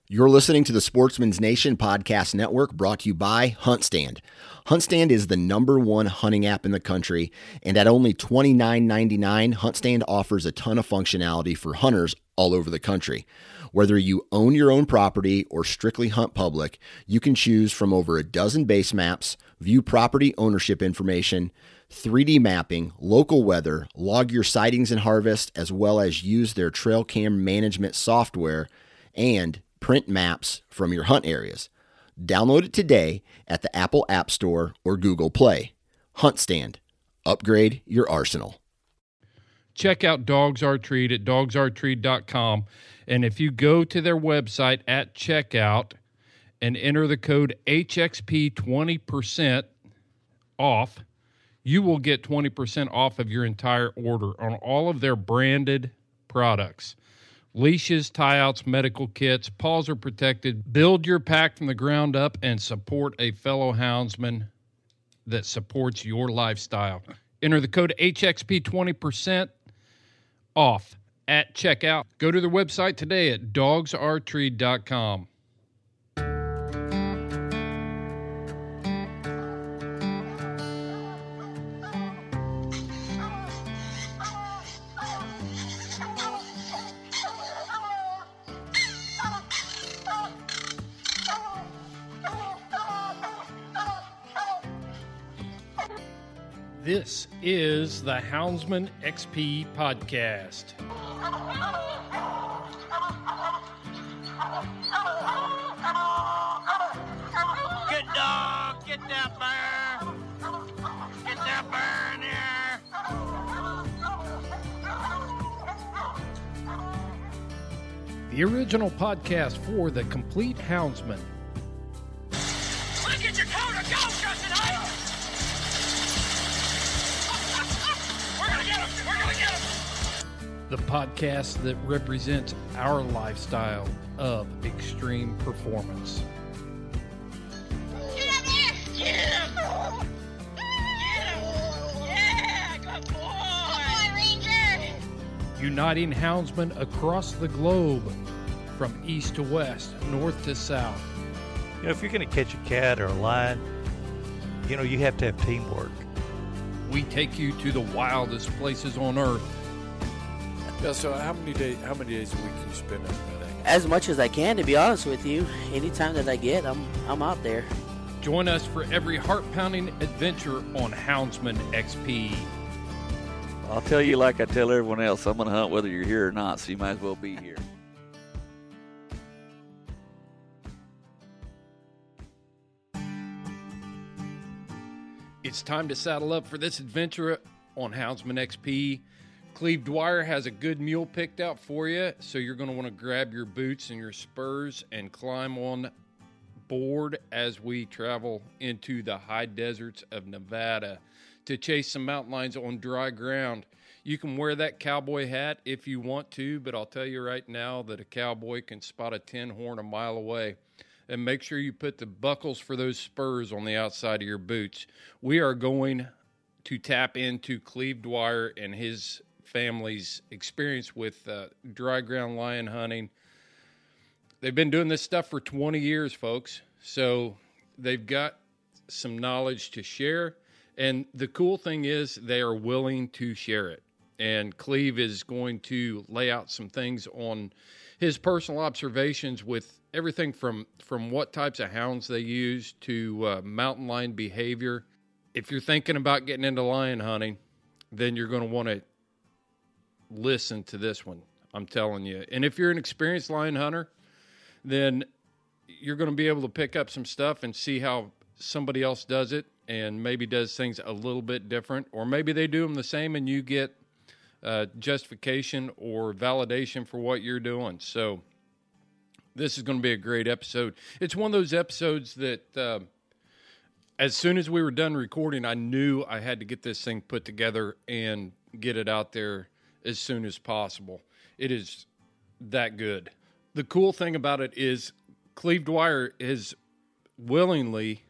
You're listening to the Sportsman's Nation Podcast Network, brought to you by HuntStand. HuntStand is the #1 hunting app in the country, and at only $29.99, HuntStand offers a ton of functionality for hunters all over the country. Whether you own your own property or strictly hunt public, you can choose from over a dozen base maps, view property ownership information, 3D mapping, local weather, log your sightings and harvest, as well as use their trail cam management software and print maps from your hunt areas. Download it today at the Apple App Store or Google Play. HuntStand. Upgrade your arsenal. Check out Dogs Are Treat at dogsartreat.com. And if you go to their website at checkout and enter the code HXP 20% off, you will get 20% off of your entire order on all of their branded products. Leashes, tie-outs, medical kits, paws are protected. Build your pack from the ground up and support a fellow houndsman that supports your lifestyle. Enter the code HXP 20% off at checkout. Go to their website today at dogsartreat.com. This is the Houndsman XP Podcast. Good dog, get that bear. Get that bear in here. The original podcast for the complete houndsman. Look at your coat of go, Justin Heights. We're gonna get him. We're gonna get him. The podcast that represents our lifestyle of extreme performance. Get him here. Get him. Get him. Yeah, good boy. Good boy, Ranger. Uniting houndsmen across the globe, from east to west, north to south. You know, if you're going to catch a cat or a lion, you know, you have to have teamwork. We take you to the wildest places on earth. Yeah, so how many days a week you spend out there? As much as I can, to be honest with you. Anytime that I get, I'm out there. Join us for every heart-pounding adventure on Houndsman XP. I'll tell you like I tell everyone else, I'm going to hunt whether you're here or not, so you might as well be here. It's time to saddle up for this adventure on Houndsman XP. Cleve Dwyer has a good mule picked out for you, so you're going to want to grab your boots and your spurs and climb on board as we travel into the high deserts of Nevada to chase some mountain lions on dry ground. You can wear that cowboy hat if you want to, but I'll tell you right now that a cowboy can spot a 10-horn a mile away. And make sure you put the buckles for those spurs on the outside of your boots. We are going to tap into Cleve Dwyer and his family's experience with dry ground lion hunting. They've been doing this stuff for 20 years, folks. So they've got some knowledge to share. And the cool thing is they are willing to share it. And Cleve is going to lay out some things on his personal observations with everything from what types of hounds they use to mountain lion behavior. If you're thinking about getting into lion hunting, then you're going to want to listen to this one, I'm telling you. And if you're an experienced lion hunter, then you're going to be able to pick up some stuff and see how somebody else does it and maybe does things a little bit different. Or maybe they do them the same and you get justification or validation for what you're doing. So this is going to be a great episode. It's one of those episodes that as soon as we were done recording, I knew I had to get this thing put together and get it out there as soon as possible. It is that good. The cool thing about it is Cleve Dwyer has willingly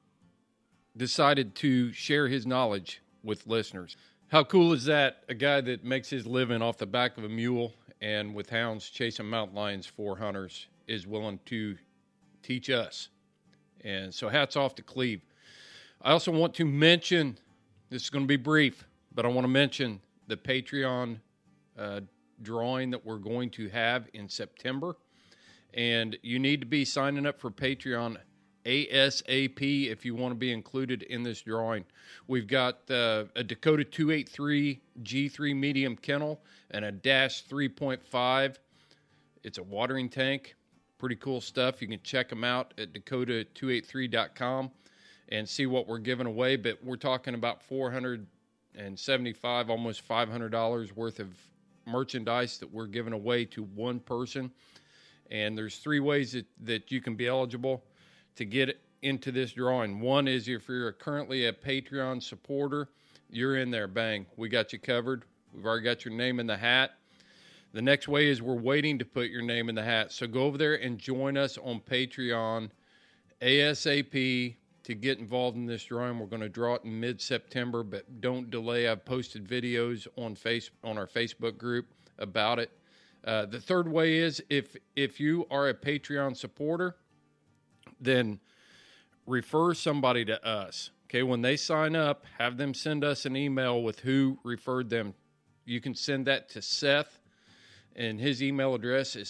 decided to share his knowledge with listeners. How cool is that? A guy that makes his living off the back of a mule and with hounds chasing mountain lions for hunters. is willing to teach us. And so hats off to Cleve. I also want to mention, this is going to be brief, but I want to mention the Patreon drawing that we're going to have in September. And you need to be signing up for Patreon ASAP if you want to be included in this drawing. We've got a Dakota 283 G3 medium kennel and a Dash 3.5. It's a watering tank. Pretty cool stuff. You can check them out at dakota283.com and see what we're giving away. But we're talking about $475, almost $500 worth of merchandise that we're giving away to one person. And there's 3 ways that you can be eligible to get into this drawing. One is if you're currently a Patreon supporter, you're in there. Bang. We got you covered. We've already got your name in the hat. The next way is we're waiting to put your name in the hat. So go over there and join us on Patreon ASAP to get involved in this drawing. We're going to draw it in mid-September, but don't delay. I've posted videos on our Facebook group about it. The third way is if you are a Patreon supporter, then refer somebody to us. Okay, when they sign up, have them send us an email with who referred them. You can send that to Seth, and his email address is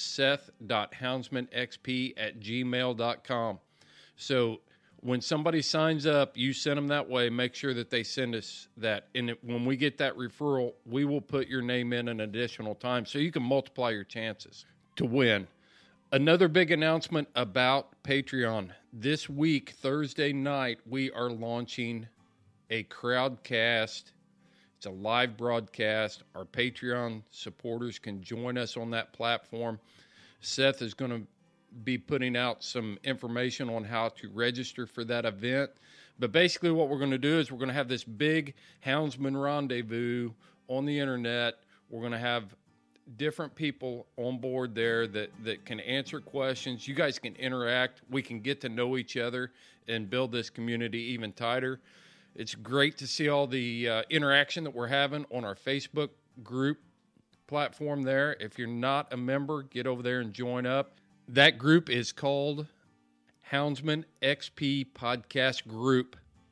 seth.houndsmanxp@gmail.com. So when somebody signs up, you send them that way, make sure that they send us that. And when we get that referral, we will put your name in an additional time so you can multiply your chances to win. Another big announcement about Patreon. This week, Thursday night, we are launching a Crowdcast. It's a live broadcast. Our Patreon supporters can join us on that platform. Seth is going to be putting out some information on how to register for that event. But basically what we're going to do is we're going to have this big Houndsman rendezvous on the internet. We're going to have different people on board there that can answer questions. You guys can interact. We can get to know each other and build this community even tighter. It's great to see all the interaction that we're having on our Facebook group platform there. If you're not a member, get over there and join up. That group is called Houndsman XP Podcast Group,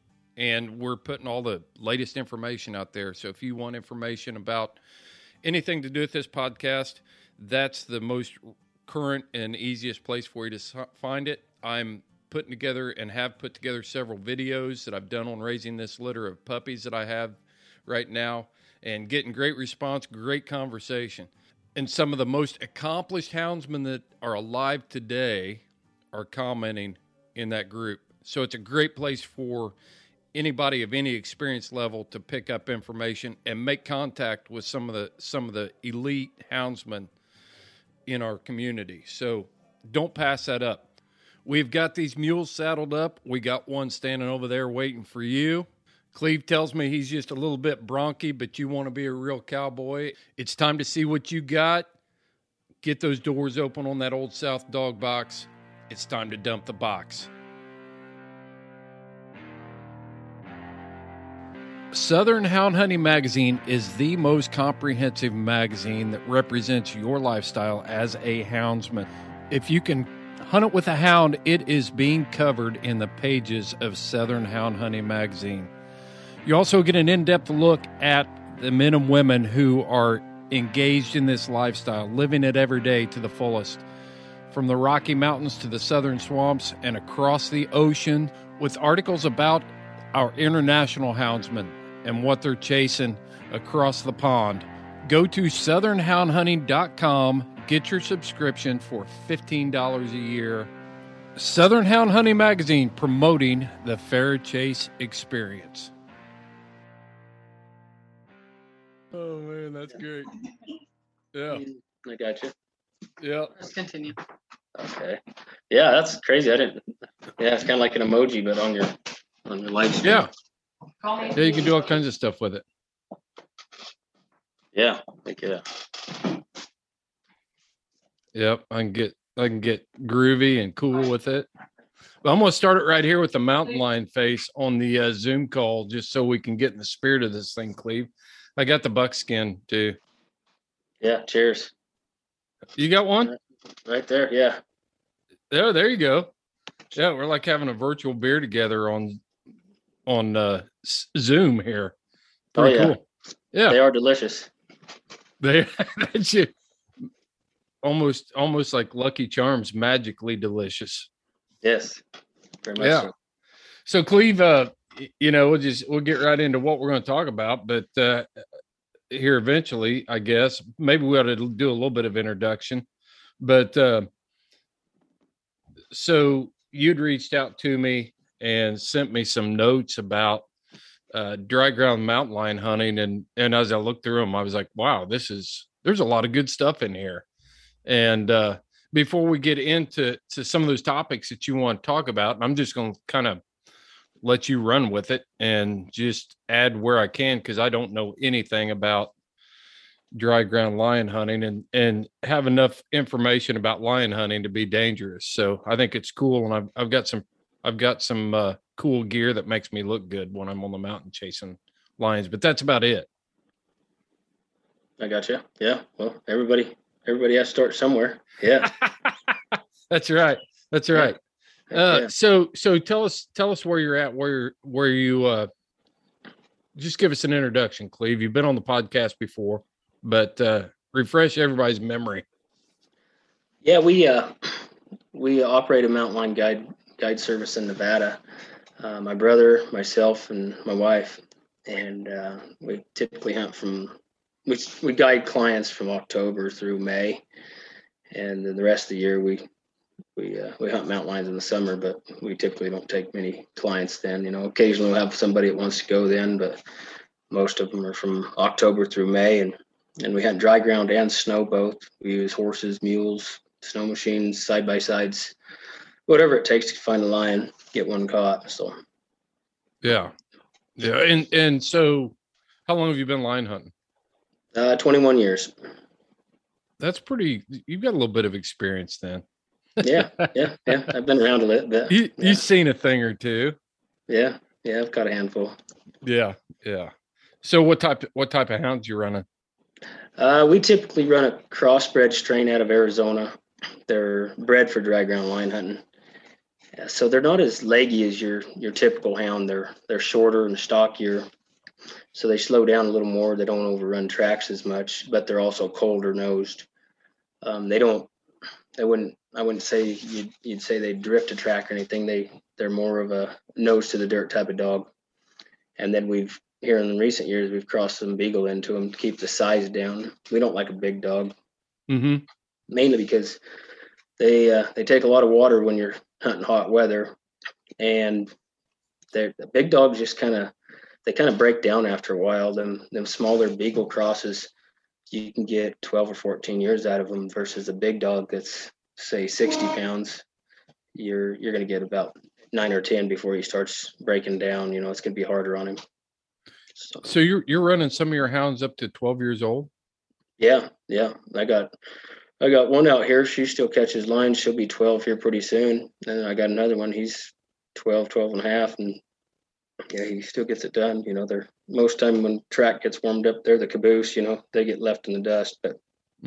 and we're putting all the latest information out there. So if you want information about anything to do with this podcast, that's the most current and easiest place for you to find it. I'm putting together and have put together several videos that I've done on raising this litter of puppies that I have right now, and getting great response, great conversation. And some of the most accomplished houndsmen that are alive today are commenting in that group. So it's a great place for anybody of any experience level to pick up information and make contact with some of the elite houndsmen in our community. So don't pass that up. We've got these mules saddled up. We got one standing over there waiting for you. Cleve tells me he's just a little bit bronky, but you want to be a real cowboy. It's time to see what you got. Get those doors open on that Old South dog box. It's time to dump the box. Southern Hound Hunting Magazine is the most comprehensive magazine that represents your lifestyle as a houndsman. If you can hunt it with a hound, it is being covered in the pages of Southern Hound Hunting Magazine. You also get an in-depth look at the men and women who are engaged in this lifestyle, living it every day to the fullest. From the Rocky Mountains to the southern swamps and across the ocean, with articles about our international houndsmen and what they're chasing across the pond. Go to southernhoundhunting.com, get your subscription for $15 a year. Southern Hound Hunting Magazine, promoting the fair chase experience. Oh, man, that's great. Yeah. I got you. Yeah. Let's continue. Okay. Yeah, that's crazy. I didn't. Yeah, it's kind of like an emoji, but on your live stream. Yeah. Call me. Yeah, you can do all kinds of stuff with it. Yeah. Like, yeah. Yep, I can get groovy and cool with it. But I'm going to start it right here with the mountain lion face on the Zoom call, just so we can get in the spirit of this thing, Cleve. I got the buckskin too. Yeah. Cheers. You got one? Right there. Yeah. Yeah, there you go. Yeah, we're like having a virtual beer together on Zoom here. Pretty cool. Yeah, They are delicious. they that's you. Almost like Lucky Charms, magically delicious. Yes, very much Yeah. so. So Cleve, we'll get right into what we're going to talk about, but here eventually, I guess maybe we ought to do a little bit of introduction. But so you'd reached out to me and sent me some notes about dry ground mountain lion hunting, and as I looked through them, I was like, wow, there's a lot of good stuff in here. And before we get into some of those topics that you want to talk about, I'm just going to kind of let you run with it and just add where I can, because I don't know anything about dry ground lion hunting and have enough information about lion hunting to be dangerous. So I think it's cool, and I've got some cool gear that makes me look good when I'm on the mountain chasing lions. But that's about it. I got you. Yeah. Well, everybody has to start somewhere. Yeah. That's right. That's right. Yeah. So tell us where you're at, where you just give us an introduction, Cleve. You've been on the podcast before, but refresh everybody's memory. Yeah, we operate a mountain lion guide service in Nevada. My brother, myself, and my wife, and we typically hunt we guide clients from October through May, and then the rest of the year we hunt mountain lions in the summer, but we typically don't take many clients then. You know, occasionally we'll have somebody that wants to go then, but most of them are from October through May, and we hunt dry ground and snow both. We use horses, mules, snow machines, side-by-sides, whatever it takes to find a lion, get one caught. So yeah. And so how long have you been lion hunting? 21 years. That's you've got a little bit of experience then. Yeah. I've been around a little bit. You've seen a thing or two. Yeah, I've got a handful. Yeah. So what type of hounds you running? We typically run a crossbred strain out of Arizona. They're bred for dry ground lion hunting. Yeah, so they're not as leggy as your typical hound. They're shorter and stockier, so they slow down a little more. They don't overrun tracks as much, but they're also colder nosed. I wouldn't say you'd say they drift a track or anything. They're more of a nose to the dirt type of dog. And then here in recent years, we've crossed some beagle into them to keep the size down. We don't like a big dog, mainly because they take a lot of water when you're hunting hot weather, and the big dogs just kind of break down after a while. Them smaller beagle crosses, you can get 12 or 14 years out of them, versus a big dog that's say 60 pounds. You're going to get about 9 or 10 before he starts breaking down. You know, it's going to be harder on him. So you're running some of your hounds up to 12 years old? Yeah. I got one out here. She still catches lines. She'll be 12 here pretty soon. And I got another one. He's 12 and a half, and yeah, he still gets it done. You know, they're most time when track gets warmed up, they're the caboose. You know, they get left in the dust. But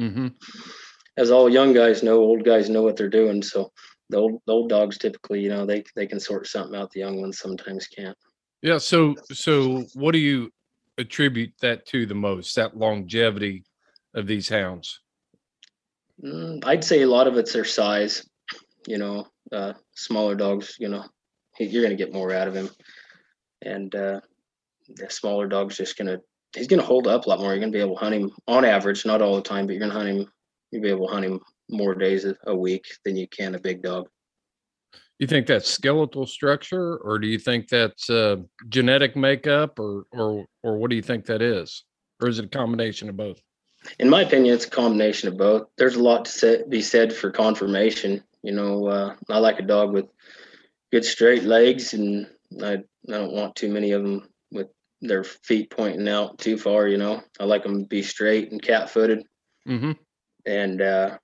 as all young guys know, old guys know what they're doing. So the old dogs typically, you know, they can sort something out. The young ones sometimes can't. Yeah. So what do you attribute that to the most, that longevity of these hounds? I'd say a lot of it's their size. You know, smaller dogs, you know, you're going to get more out of him. And the smaller dog's he's going to hold up a lot more. You're going to be able to hunt him on average, not all the time, but you're going to hunt him. You'll be able to hunt him more days a week than you can a big dog. You think that's skeletal structure, or do you think that's genetic makeup, or what do you think that is? Or is it a combination of both? In my opinion, it's a combination of both. There's a lot to be said for conformation. You know, I like a dog with good straight legs, and I don't want too many of them with their feet pointing out too far. You know, I like them to be straight and cat-footed. And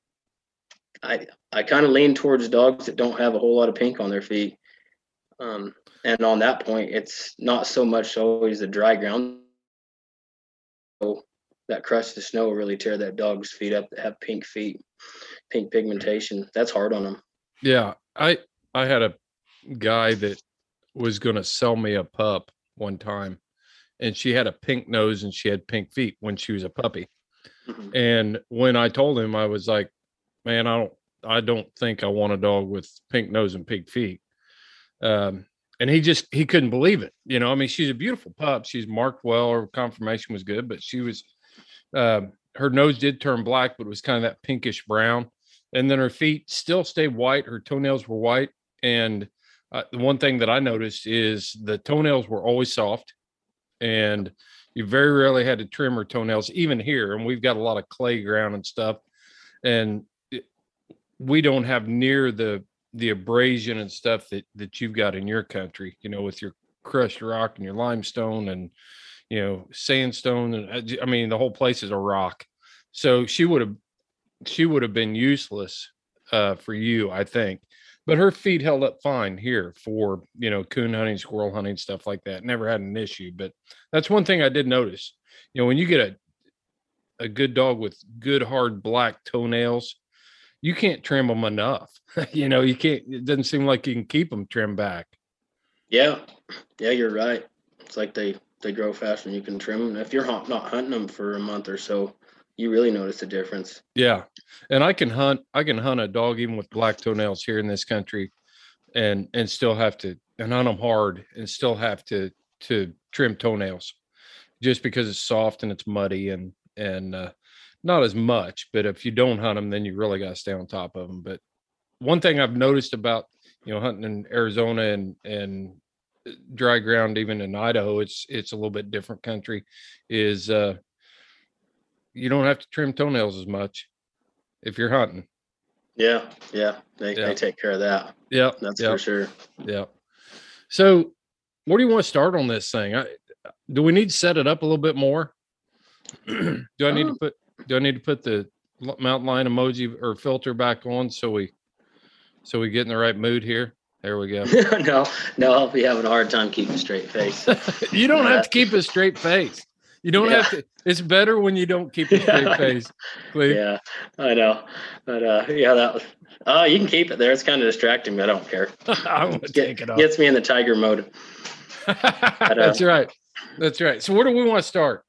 I kind of lean towards dogs that don't have a whole lot of pink on their feet. And on that point, it's not so much always the dry ground. So that crust of snow will really tear that dog's feet up that have pink feet, pink pigmentation. That's hard on them. Yeah. I had a guy that was going to sell me a pup one time, and she had a pink nose and she had pink feet when she was a puppy. Mhm. And when I told him, I was like, man, I don't think I want a dog with pink nose and pink feet. And he couldn't believe it. You know, I mean, she's a beautiful pup. She's marked well. Her conformation was good, but she was, her nose did turn black, but it was kind of that pinkish brown. And then her feet still stayed white. Her toenails were white. And the one thing that I noticed is the toenails were always soft, and you very rarely had to trim her toenails, even here. And we've got a lot of clay ground and stuff. And we don't have near the abrasion and stuff that you've got in your country, you know, with your crushed rock and your limestone and, you know, sandstone. And I mean, the whole place is a rock. So she would have been useless for you, I think. But her feet held up fine here for, you know, coon hunting, squirrel hunting, stuff like that. Never had an issue. But that's one thing I did notice. You know, when you get a good dog with good hard black toenails, you can't trim them enough. You know, you can't. It doesn't seem like you can keep them trimmed back. Yeah, you're right. It's like they grow faster and you can trim them. If you're not hunting them for a month or so, you really notice the difference. Yeah, and I can hunt a dog even with black toenails here in this country, and still have to and hunt them hard and still have to trim toenails, just because it's soft and it's muddy and not as much. But if you don't hunt them, then you really got to stay on top of them. But one thing I've noticed about, you know, hunting in Arizona and dry ground, even in Idaho, it's a little bit different country, is you don't have to trim toenails as much if you're hunting. Yeah. They take care of that. Yeah, That's for sure. Yeah. So where do you want to start on this thing? Do we need to set it up a little bit more? Do I need to put the mountain lion emoji or filter back on so we get in the right mood here? There we go. No, I'll be having a hard time keeping a straight face. You don't have to keep a straight face. You don't have to. It's better when you don't keep a straight face. Please. Yeah, I know. But that was. You can keep it there. It's kind of distracting, but I don't care. I want to take it off. Gets me in the tiger mode. That's right. That's right. So where do we want to start?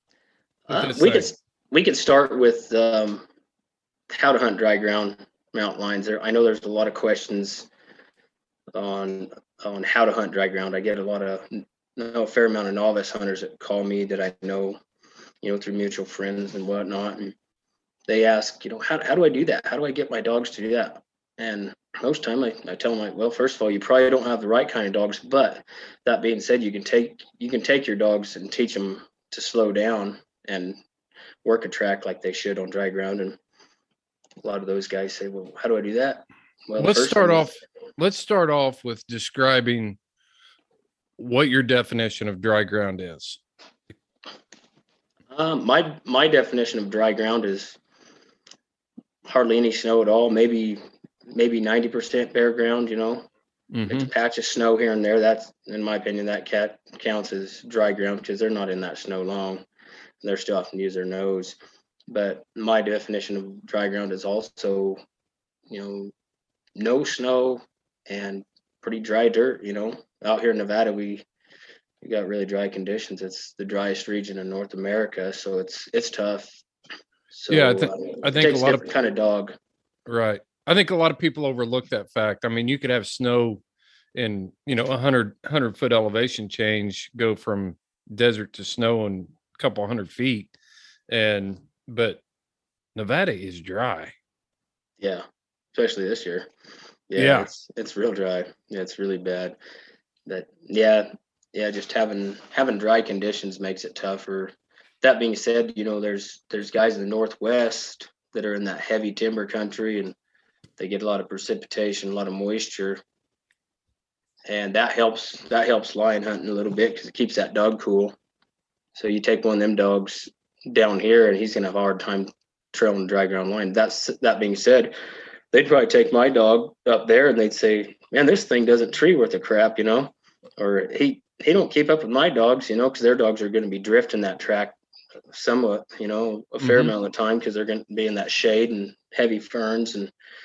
We could start with how to hunt dry ground mountain lions. I know there's a lot of questions on how to hunt dry ground. I get a fair amount of novice hunters that call me that I know, you know, through mutual friends and whatnot, and they ask, you know, how do I do that? How do I get my dogs to do that? And most time I tell them, like, well, first of all, you probably don't have the right kind of dogs. But that being said, you can take your dogs and teach them to slow down and work a track like they should on dry ground. And a lot of those guys say, well, how do I do that? Well, let's start off with describing what your definition of dry ground is. My definition of dry ground is hardly any snow at all. Maybe 90% bare ground. You know, It's a patch of snow here and there. That's, in my opinion, that counts as dry ground because they're not in that snow long. And they're still having to use their nose. But my definition of dry ground is also, you know, no snow and pretty dry dirt. You know, out here in Nevada, we got really dry conditions. It's the driest region in North America, so it's tough. So yeah, I think a lot of kind of dog. Right. I think a lot of people overlook that fact. I mean, you could have snow in, you know, 100 foot elevation change, go from desert to snow in a couple 100 feet. But Nevada is dry. Yeah. Especially this year. Yeah. It's real dry. Yeah. It's really bad. Just having dry conditions makes it tougher. That being said, you know, there's guys in the Northwest that are in that heavy timber country, and they get a lot of precipitation, a lot of moisture, and that helps lion hunting a little bit because it keeps that dog cool. So you take one of them dogs down here, and he's gonna have a hard time trailing dry ground lion. That being said, they'd probably take my dog up there, and they'd say, "Man, this thing doesn't tree worth a crap," you know, or he don't keep up with my dogs, you know, because their dogs are going to be drifting that track somewhat, you know, a fair amount of the time because they're going to be in that shade and heavy ferns and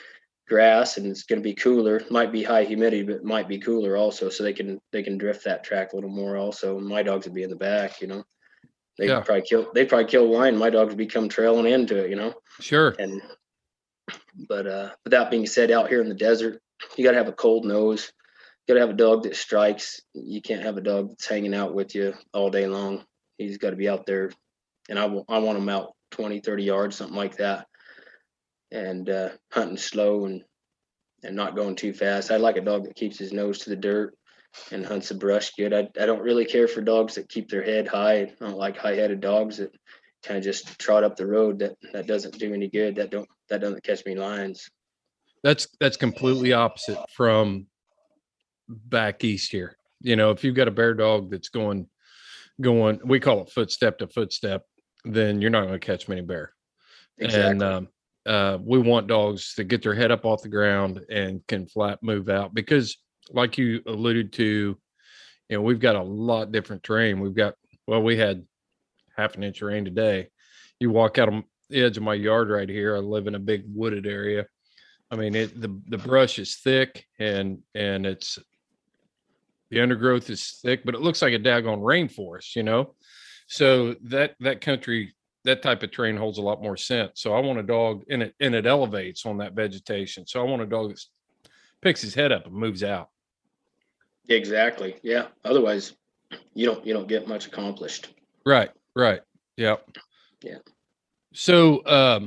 grass and it's going to be cooler. Might be high humidity, but it might be cooler also. So they can drift that track a little more also. My dogs would be in the back, you know. They'd Yeah. probably kill a line. My dogs would become trailing into it, you know. Sure. And but that being said, out here in the desert, you got to have a cold nose. You got to have a dog that strikes. You can't have a dog that's hanging out with you all day long. He's got to be out there, and I want him out 20, 30 yards, something like that, and hunting slow and not going too fast. I like a dog that keeps his nose to the dirt and hunts the brush good. I don't really care for dogs that keep their head high. I don't like high-headed dogs that kind of just trot up the road. That doesn't do any good. That doesn't catch me lions. That's completely opposite from back east here. You know, if you've got a bear dog that's going, we call it footstep to footstep, then you're not going to catch many bear. Exactly. And we want dogs that get their head up off the ground and can flat move out, because like you alluded to, you know, we've got a lot different terrain. We had half an inch of rain today. You walk out on the edge of my yard right here. I live in a big wooded area. I mean, the brush is thick and it's, the undergrowth is thick, but it looks like a daggone rainforest, you know? So that country, that type of terrain holds a lot more scent. So I want a dog, and it elevates on that vegetation. So I want a dog that picks his head up and moves out. Exactly. Yeah. Otherwise, you don't get much accomplished. Right. Yeah. Yeah. So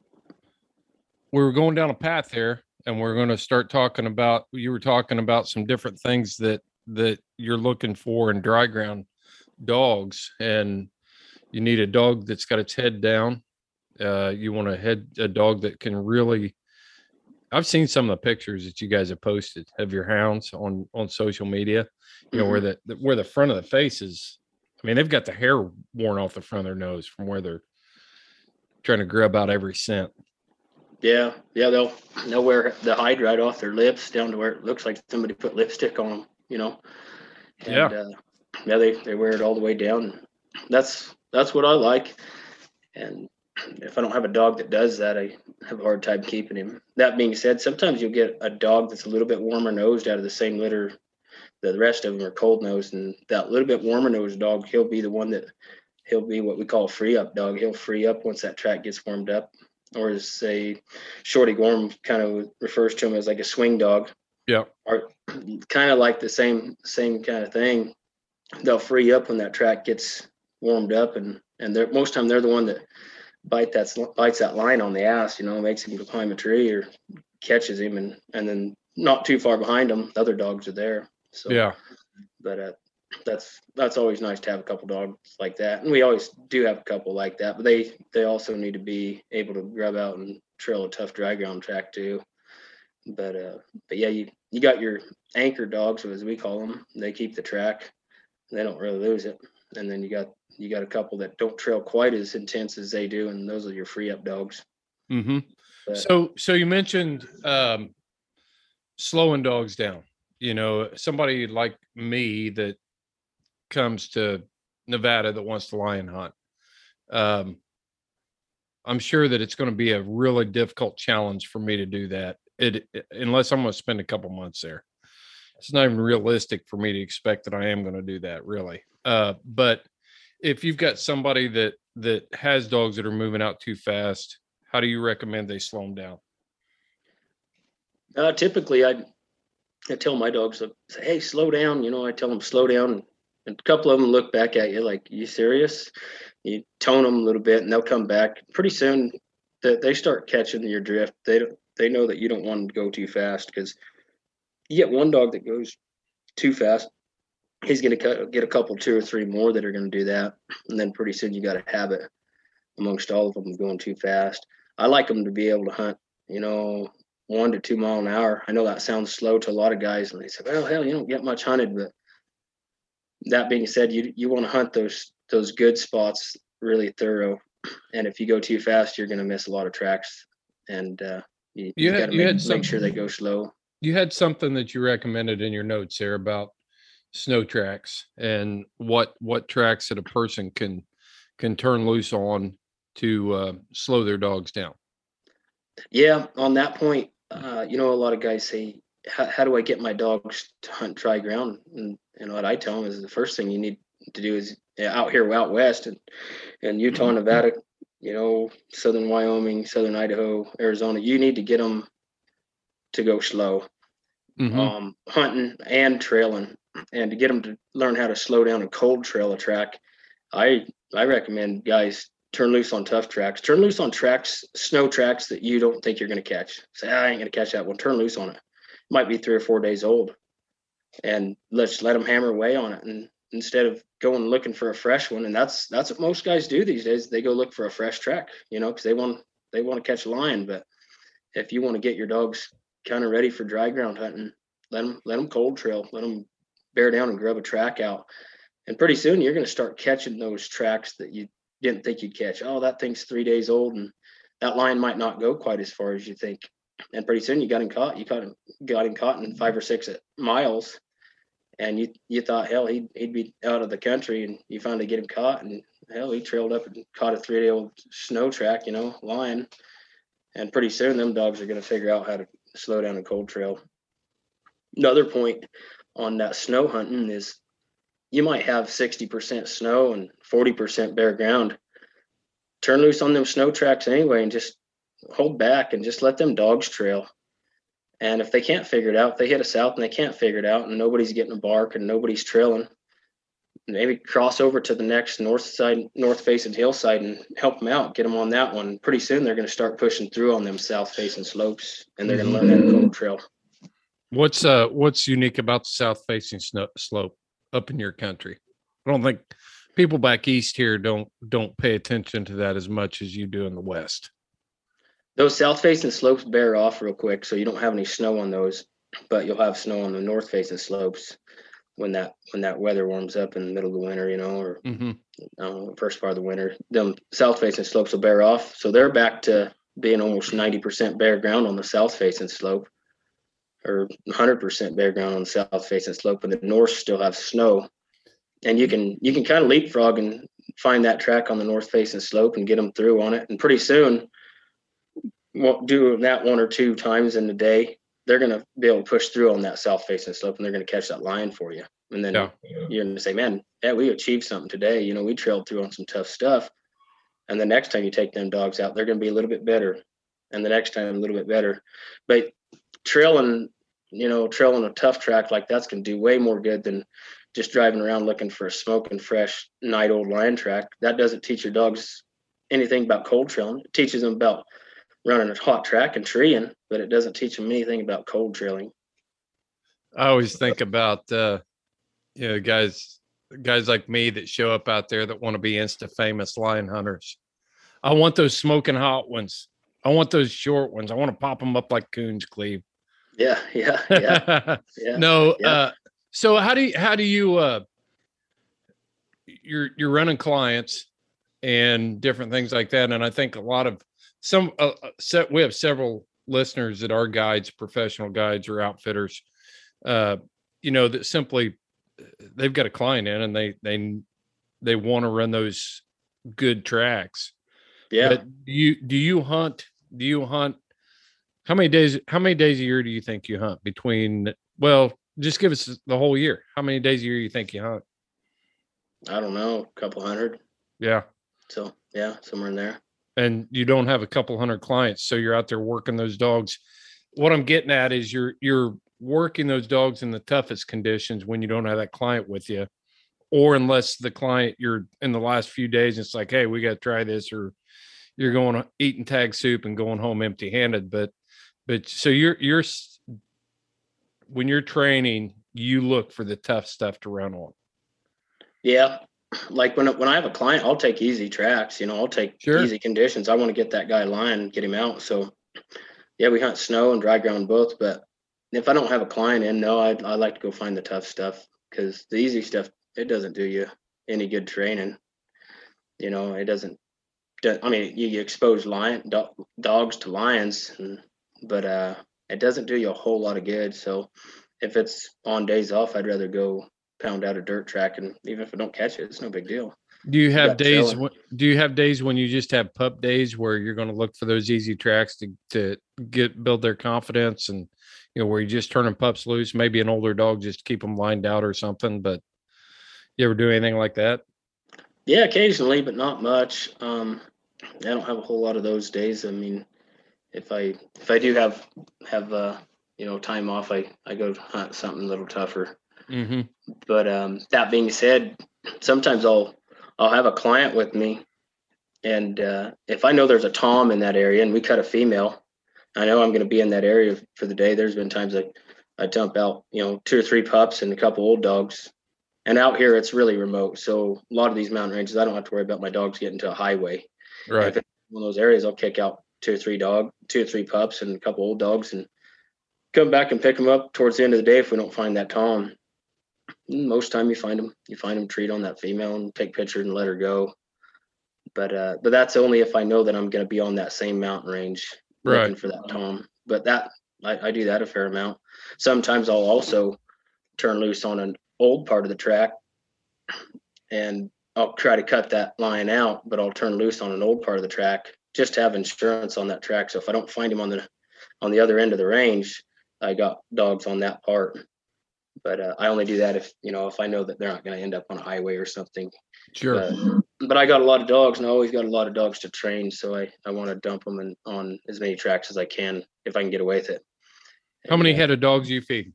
we were going down a path there, and we're going to start talking about, you were talking about some different things that you're looking for in dry ground dogs, and you need a dog that's got its head down. You want a dog that can really, I've seen some of the pictures that you guys have posted of your hounds on social media, you know, where the front of the face is, I mean, they've got the hair worn off the front of their nose from where they're trying to grub out every scent. Yeah. They'll wear the hide right off their lips down to where it looks like somebody put lipstick on them, you know. And, they wear it all the way down. That's what I like. And if I don't have a dog that does that, I have a hard time keeping him. That being said, sometimes you'll get a dog that's a little bit warmer nosed out of the same litter. The rest of them are cold nosed, and that little bit warmer nosed dog, he'll be what we call a free up dog. He'll free up once that track gets warmed up. Or as a Shorty Gorm kind of refers to him as like a swing dog. Yeah. Or kind of like the same kind of thing. They'll free up when that track gets warmed up, and most time they're the one that bites that line on the ass, you know, makes him climb a tree or catches him, and then not too far behind them, the other dogs are there. So yeah. But that's always nice to have a couple dogs like that, and we always do have a couple like that. But they also need to be able to grub out and trail a tough dry ground track too. But yeah, you got your anchor dogs, as we call them. They keep the track. They don't really lose it. And then you got a couple that don't trail quite as intense as they do, and those are your free up dogs. Mm-hmm. But, so you mentioned slowing dogs down. You know, somebody like me that comes to Nevada that wants to lion hunt. I'm sure that it's going to be a really difficult challenge for me to do that. Unless I'm going to spend a couple months there. It's not even realistic for me to expect that I am going to do that, really. But if you've got somebody that has dogs that are moving out too fast, how do you recommend they slow them down? Typically, I tell my dogs, say, hey, slow down. You know, I tell them slow down, and a couple of them look back at you like, you serious? You tone them a little bit, and they'll come back. Pretty soon, they start catching your drift. They know that you don't want them to go too fast, because you get one dog that goes too fast, he's going to get a couple, 2 or 3 more that are going to do that. And then pretty soon you got a habit amongst all of them going too fast. I like them to be able to hunt, you know, 1 to 2 mile an hour. I know that sounds slow to a lot of guys, and they say, well, hell, you don't get much hunted. But that being said, you want to hunt those good spots really thorough. And if you go too fast, you're going to miss a lot of tracks. And you got to make sure they go slow. You had something that you recommended in your notes there about snow tracks and what tracks that a person can turn loose on to slow their dogs down. Yeah, on that point, You know, a lot of guys say, how do I get my dogs to hunt dry ground? And what I tell them is the first thing you need to do is out here out west and Utah, Nevada, you know, southern Wyoming, southern Idaho, Arizona, you need to get them to go slow, hunting and trailing, and to get them to learn how to slow down and cold trail a track. I recommend guys turn loose on tough tracks, turn loose on tracks, snow tracks that you don't think you're going to catch. Say, I ain't going to catch that one. Turn loose on it. Might be 3 or 4 days old, and let's let them hammer away on it. And instead of going looking for a fresh one, and that's what most guys do these days. They go look for a fresh track, you know, because they want to catch a lion. But if you want to get your dogs kind of ready for dry ground hunting, let them cold trail, let them bear down and grub a track out, and pretty soon you're going to start catching those tracks that you didn't think you'd catch. Oh, that thing's 3 days old, and that lion might not go quite as far as you think. And pretty soon you got him caught. You got him caught in 5 or 6 miles, and you thought, hell, he'd be out of the country, and you finally get him caught, and hell, he trailed up and caught a 3-day-old snow track, you know, lion. And pretty soon them dogs are going to figure out how to slow down and cold trail. Another point on that snow hunting is you might have 60% snow and 40% bare ground. Turn loose on them snow tracks anyway, and just hold back and just let them dogs trail. And if they can't figure it out, if they hit us out and they can't figure it out and nobody's getting a bark and nobody's trailing, maybe cross over to the next north facing hillside and help them out, get them on that one. Pretty soon they're going to start pushing through on them south facing slopes, and they're going to learn how to cold trail. What's unique about the south facing slope up in your country? I don't think people back east here don't pay attention to that as much as you do in the west. Those south facing slopes bear off real quick, so you don't have any snow on those, but you'll have snow on the north facing slopes when that weather warms up in the middle of the winter, you know, or first part of the winter. Them south facing slopes will bear off, so they're back to being almost 90% bare ground on the south facing slope, or 100% bare ground on the south facing slope, and the north still have snow. And you can kind of leapfrog and find that track on the north facing slope and get them through on it. And pretty soon, do that 1 or 2 times in the day, they're going to be able to push through on that south facing slope, and they're going to catch that lion for you. And then you're going to say, man, yeah, we achieved something today. You know, we trailed through on some tough stuff. And the next time you take them dogs out, they're going to be a little bit better. And the next time a little bit better. But trailing a tough track like that's going to do way more good than just driving around looking for a smoking fresh night old lion track. That doesn't teach your dogs anything about cold trailing. It teaches them about running a hot track and treeing, but it doesn't teach them anything about cold trailing. I always think about guys like me that show up out there that want to be insta famous lion hunters. I want those smoking hot ones. I want those short ones. I want to pop them up like coons, Cleve. Yeah. No. Yeah. So how do you you're running clients and different things like that. And I think a lot of we have several listeners that are guides, professional guides or outfitters, that simply they've got a client in and they want to run those good tracks. Yeah. But do you hunt? How many days a year do you think you hunt just give us the whole year. How many days a year you think you hunt? I don't know, a couple hundred. Yeah. So yeah, somewhere in there. And you don't have a couple hundred clients, so you're out there working those dogs. What I'm getting at is you're working those dogs in the toughest conditions when you don't have that client with you, or unless the client you're in the last few days, it's like, hey, we got to try this, or you're going eating tag soup and going home empty handed. But so you're when you're training, you look for the tough stuff to run on. Yeah. Like when I have a client, I'll take easy tracks, I'll take easy conditions. I want to get that guy lion, get him out. So yeah, we hunt snow and dry ground both, but if I don't have a client in, no, I like to go find the tough stuff, because the easy stuff, it doesn't do you any good training. It doesn't, you expose dogs to lions, but it doesn't do you a whole lot of good. So if it's on days off, I'd rather go pound out a dirt track, and even if I don't catch it, it's no big deal. Do you have got days? trailing. Do you have days when you just have pup days where you're going to look for those easy tracks to build their confidence, and where you just turning pups loose, maybe an older dog, just keep them lined out or something? But you ever do anything like that? Yeah, occasionally, but not much. I don't have a whole lot of those days. I mean, if I do have time off, I go hunt something a little tougher. Mm-hmm. But that being said, sometimes I'll have a client with me, and if I know there's a tom in that area and we cut a female, I know I'm going to be in that area for the day. There's been times I dump out 2 or 3 pups and a couple old dogs, and out here it's really remote. So a lot of these mountain ranges, I don't have to worry about my dogs getting to a highway. And Right. if it's one of those areas, I'll kick out 2 or 3 pups and a couple old dogs, and come back and pick them up towards the end of the day if we don't find that tom. Most time you find them treat on that female and take pictures and let her go. But that's only if I know that I'm going to be on that same mountain range looking Right. for that tom. But that I do that a fair amount. Sometimes I'll also turn loose on an old part of the track, and I'll try to cut that line out, but I'll turn loose on an old part of the track just to have insurance on that track. So if I don't find him on the other end of the range, I got dogs on that part. But I only do that if I know that they're not going to end up on a highway or something. Sure. But I got a lot of dogs, and I always got a lot of dogs to train, so I want to dump them on as many tracks as I can if I can get away with it. How many head of dogs you feed?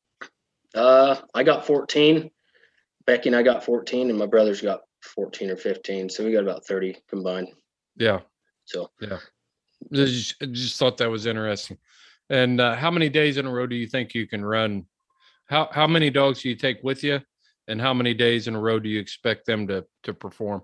I got 14. Becky and I got 14, and my brother's got 14 or 15, so we got about 30 combined. Yeah. So yeah, just thought that was interesting. And how many days in a row do you think you can run? How many dogs do you take with you, and how many days in a row do you expect them to perform?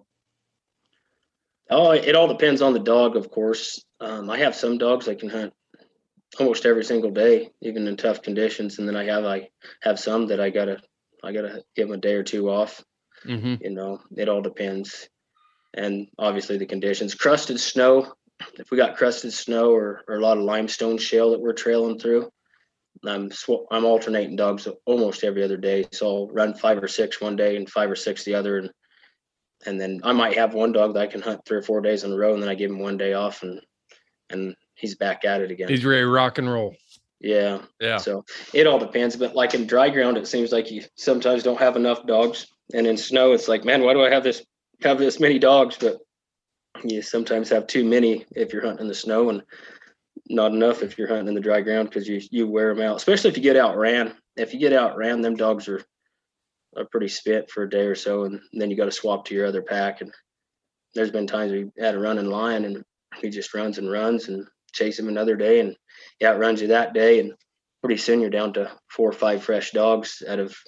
Oh, it all depends on the dog, of course. I have some dogs I can hunt almost every single day, even in tough conditions, and then I have some that I gotta give them a day or two off. Mm-hmm. It all depends, and obviously the conditions. Crusted snow, if we got crusted snow or a lot of limestone shale that we're trailing through, I'm alternating dogs almost every other day. So I'll run 5 or 6 one day and 5 or 6 the other, and then I might have one dog that I can hunt 3 or 4 days in a row, and then I give him one day off, and he's back at it again. He's ready to rock and roll. Yeah. Yeah. So it all depends, but like in dry ground, it seems like you sometimes don't have enough dogs, and in snow, it's like, man, why do I have this many dogs? But you sometimes have too many if you're hunting in the snow, and not enough if you're hunting in the dry ground, because you wear them out, especially if you get outran. If you get outran, them dogs are pretty spent for a day or so, and then you got to swap to your other pack. And there's been times we had a running lion, and he just runs and chase him another day, and he outruns you that day, and pretty soon you're down to 4 or 5 fresh dogs out of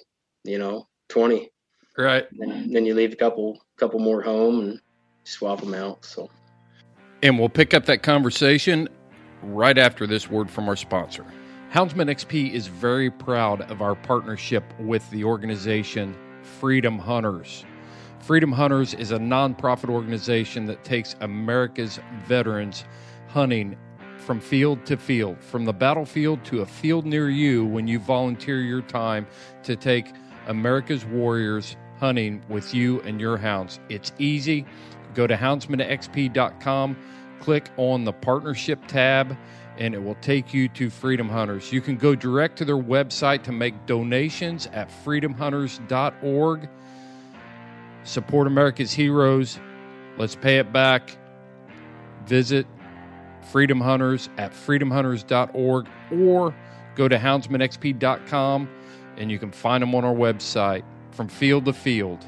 20. Right. And then you leave a couple more home and swap them out. So, and we'll pick up that conversation right after this word from our sponsor. Houndsman XP is very proud of our partnership with the organization Freedom Hunters. Freedom Hunters is a nonprofit organization that takes America's veterans hunting from field to field, from the battlefield to a field near you, when you volunteer your time to take America's warriors hunting with you and your hounds. It's easy. Go to houndsmanxp.com, click on the partnership tab, and it will take you to Freedom Hunters. You can go direct to their website to make donations at freedomhunters.org. Support America's heroes. Let's pay it back. Visit Freedom Hunters at freedomhunters.org, or go to houndsmanxp.com and you can find them on our website, From Field to Field.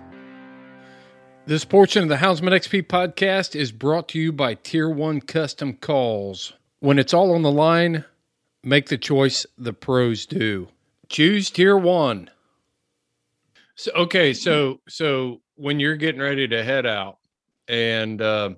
This portion of the Houndsman XP podcast is brought to you by Tier 1 Custom Calls. When it's all on the line, make the choice the pros do. Choose Tier 1. So when you're getting ready to head out, and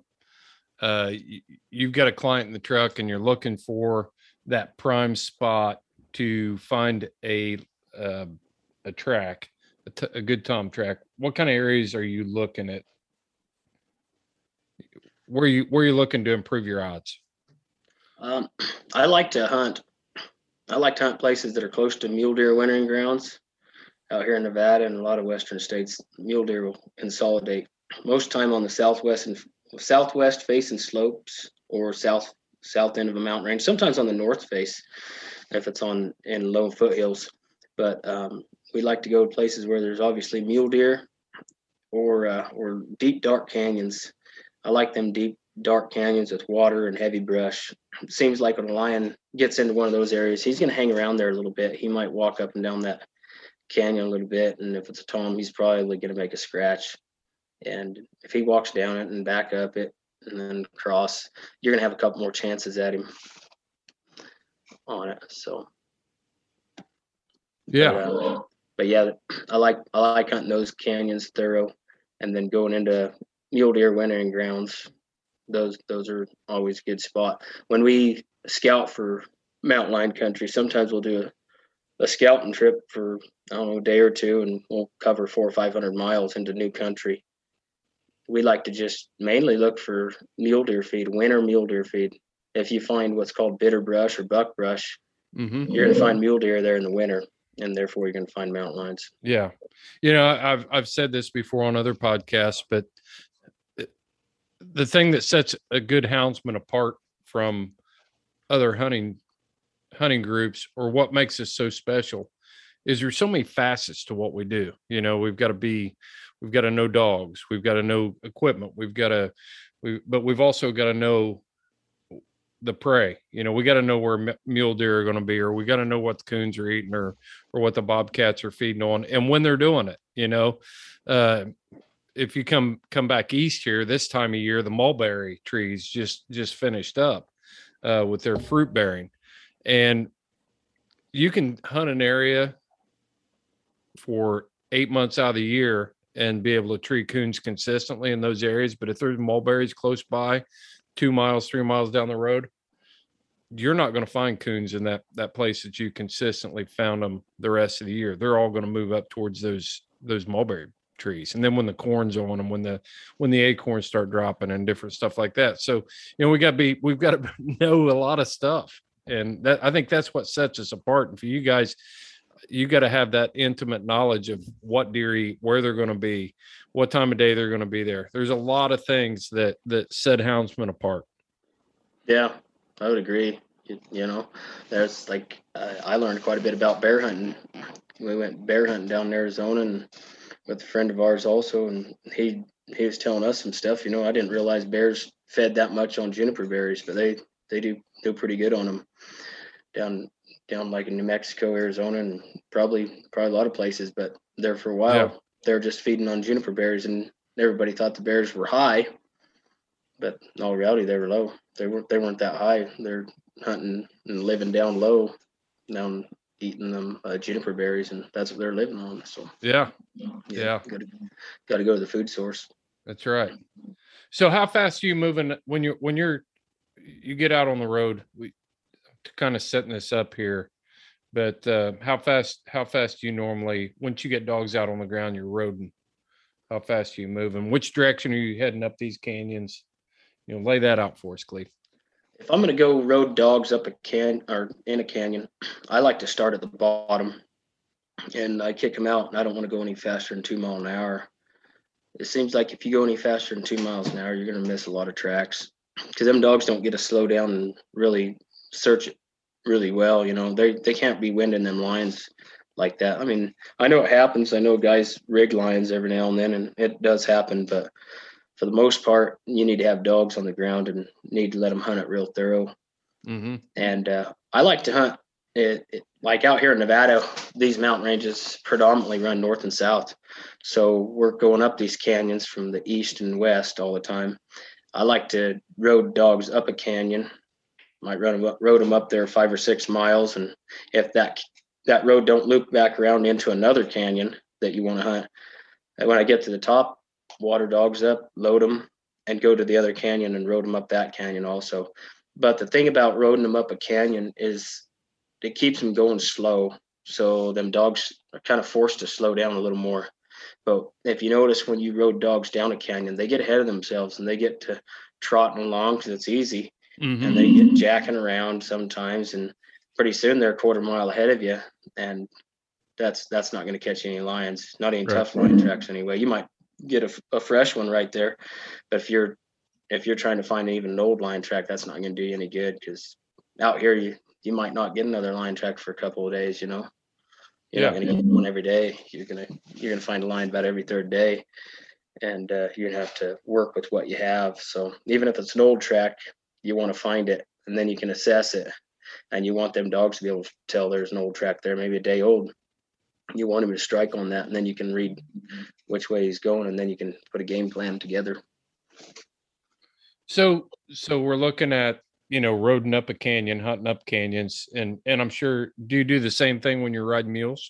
you've got a client in the truck, and you're looking for that prime spot to find a track, a good tom track, what kind of areas are you looking at? Where are you looking to improve your odds? I like to hunt places that are close to mule deer wintering grounds. Out here in Nevada and a lot of western states, mule deer will consolidate most time on the southwest facing slopes or south end of a mountain range. Sometimes on the north face if it's in low foothills. But we like to go to places where there's obviously mule deer or deep dark canyons. I like them deep dark canyons with water and heavy brush. It seems like when a lion gets into one of those areas, he's going to hang around there a little bit. He might walk up and down that canyon a little bit, and if it's a tom, he's probably going to make a scratch. And if he walks down it and back up it and then cross, you're going to have a couple more chances at him on it. So Yeah. But yeah, I like hunting those canyons thorough, and then going into mule deer wintering grounds. Those are always a good spot. When we scout for mountain lion country, sometimes we'll do a scouting trip for, I don't know, a day or two, and we'll cover 400 or 500 miles into new country. We like to just mainly look for mule deer feed, winter mule deer feed. If you find what's called bitter brush or buck brush, Mm-hmm. you're going to find mule deer there in the winter, and therefore you're going to find mountain lions. Yeah. I've said this before on other podcasts, but the thing that sets a good houndsman apart from other hunting groups, or what makes us so special, is there's so many facets to what we do. We've got to know dogs, we've got to know equipment, but we've also got to know the prey. We got to know where mule deer are going to be, or we got to know what the coons are eating, or what the bobcats are feeding on, and when they're doing it. If you come back east here this time of year, the mulberry trees just finished up with their fruit bearing, and you can hunt an area for 8 months out of the year and be able to tree coons consistently in those areas. But if there's mulberries close by, 2 miles, 3 miles down the road, you're not going to find coons in that place that you consistently found them the rest of the year. They're all going to move up towards those mulberry trees. And then when the corn's on them, when the acorns start dropping and different stuff like that. So, we've got to know a lot of stuff. And I think that's what sets us apart. And for you guys, you got to have that intimate knowledge of what deer eat, where they're going to be, what time of day they're going to be there. There's a lot of things that set houndsmen apart. Yeah, I would agree. There's I learned quite a bit about bear hunting. We went bear hunting down in Arizona and with a friend of ours also, and he was telling us some stuff. I didn't realize bears fed that much on juniper berries, but they do pretty good on them down like in New Mexico, Arizona, and probably a lot of places. But there for a while, Yeah. They're just feeding on juniper berries, and everybody thought the bears were high, but in all reality, they were low. They weren't that high. They're hunting and living down low, down eating them juniper berries, and that's what they're living on. So Yeah. Got to go to the food source. That's right. So how fast are you moving when you get out on the road? We kind of setting this up here, but how fast do you normally, once you get dogs out on the ground, you're roading? How fast are you moving? Which direction are you heading up these canyons? Lay that out for us, Cleve. If I'm going to go road dogs up in a canyon, I like to start at the bottom and I kick them out, and I don't want to go any faster than 2 miles an hour. It seems like if you go any faster than 2 miles an hour, you're going to miss a lot of tracks, because them dogs don't get to slow down and really search it really well. They can't be winding them lines like that. I mean, I know it happens. I know guys rig lines every now and then, and it does happen, but for the most part, you need to have dogs on the ground and need to let them hunt it real thorough. Mm-hmm. And I like to hunt it like out here in Nevada. These mountain ranges predominantly run north and south, so we're going up these canyons from the east and west all the time. I like to road dogs up a canyon. Might road them up there 5 or 6 miles, and if that road don't loop back around into another canyon that you want to hunt, and when I get to the top, water dogs up, load them, and go to the other canyon and road them up that canyon also. But the thing about roading them up a canyon is it keeps them going slow, so them dogs are kind of forced to slow down a little more. But if you notice, when you road dogs down a canyon, they get ahead of themselves and they get to trotting along because it's easy. Mm-hmm. And they get jacking around sometimes, and pretty soon they're a quarter mile ahead of you, and that's not going to catch any lions, not any Right. tough lion tracks anyway. You might get a fresh one right there. But if you're trying to find even an old line track, that's not going to do you any good, because out here you might not get another line track for a couple of days. You're not going to get one every day. You're gonna find a line about every third day, and you're gonna have to work with what you have. So even if it's an old track, you want to find it, and then you can assess it. And you want them dogs to be able to tell there's an old track there, maybe a day old. You want him to strike on that, and then you can read which way he's going, and then you can put a game plan together. So we're looking at, roading up a canyon, hunting up canyons, and I'm sure, do you do the same thing when you're riding mules?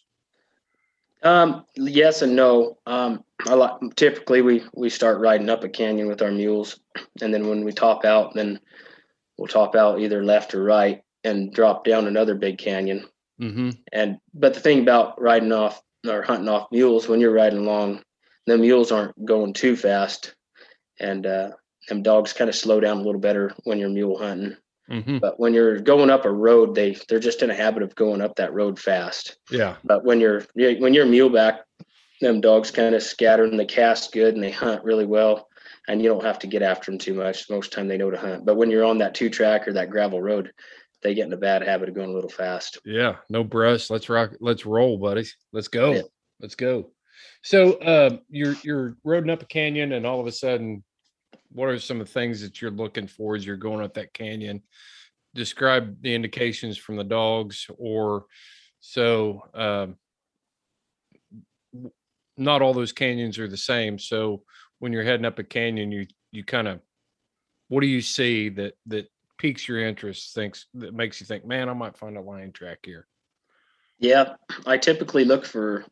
Yes and no. Typically we start riding up a canyon with our mules, and then when we top out, then we'll top out either left or right and drop down another big canyon. Mm-hmm. But the thing about riding off or hunting off mules, when you're riding along, the mules aren't going too fast, and them dogs kind of slow down a little better when you're mule hunting. Mm-hmm. But when you're going up a road, they're just in a habit of going up that road fast. Yeah. But when you're muleback, them dogs kind of scatter and they cast good and they hunt really well, and you don't have to get after them too much. Most of the time they know to hunt. But when you're on that 2-track or that gravel road, they get in a bad habit of going a little fast. Yeah. No brush. Let's rock. Let's roll, buddies. Let's go. Yeah. Let's go. So you're roading up a canyon, and all of a sudden, what are some of the things that you're looking for as you're going up that canyon? Describe the indications from the dogs, or so. Not all those canyons are the same. So when you're heading up a canyon, you kind of, what do you see that piques your interest, that makes you think, man, I might find a line track here? Yeah, I typically look for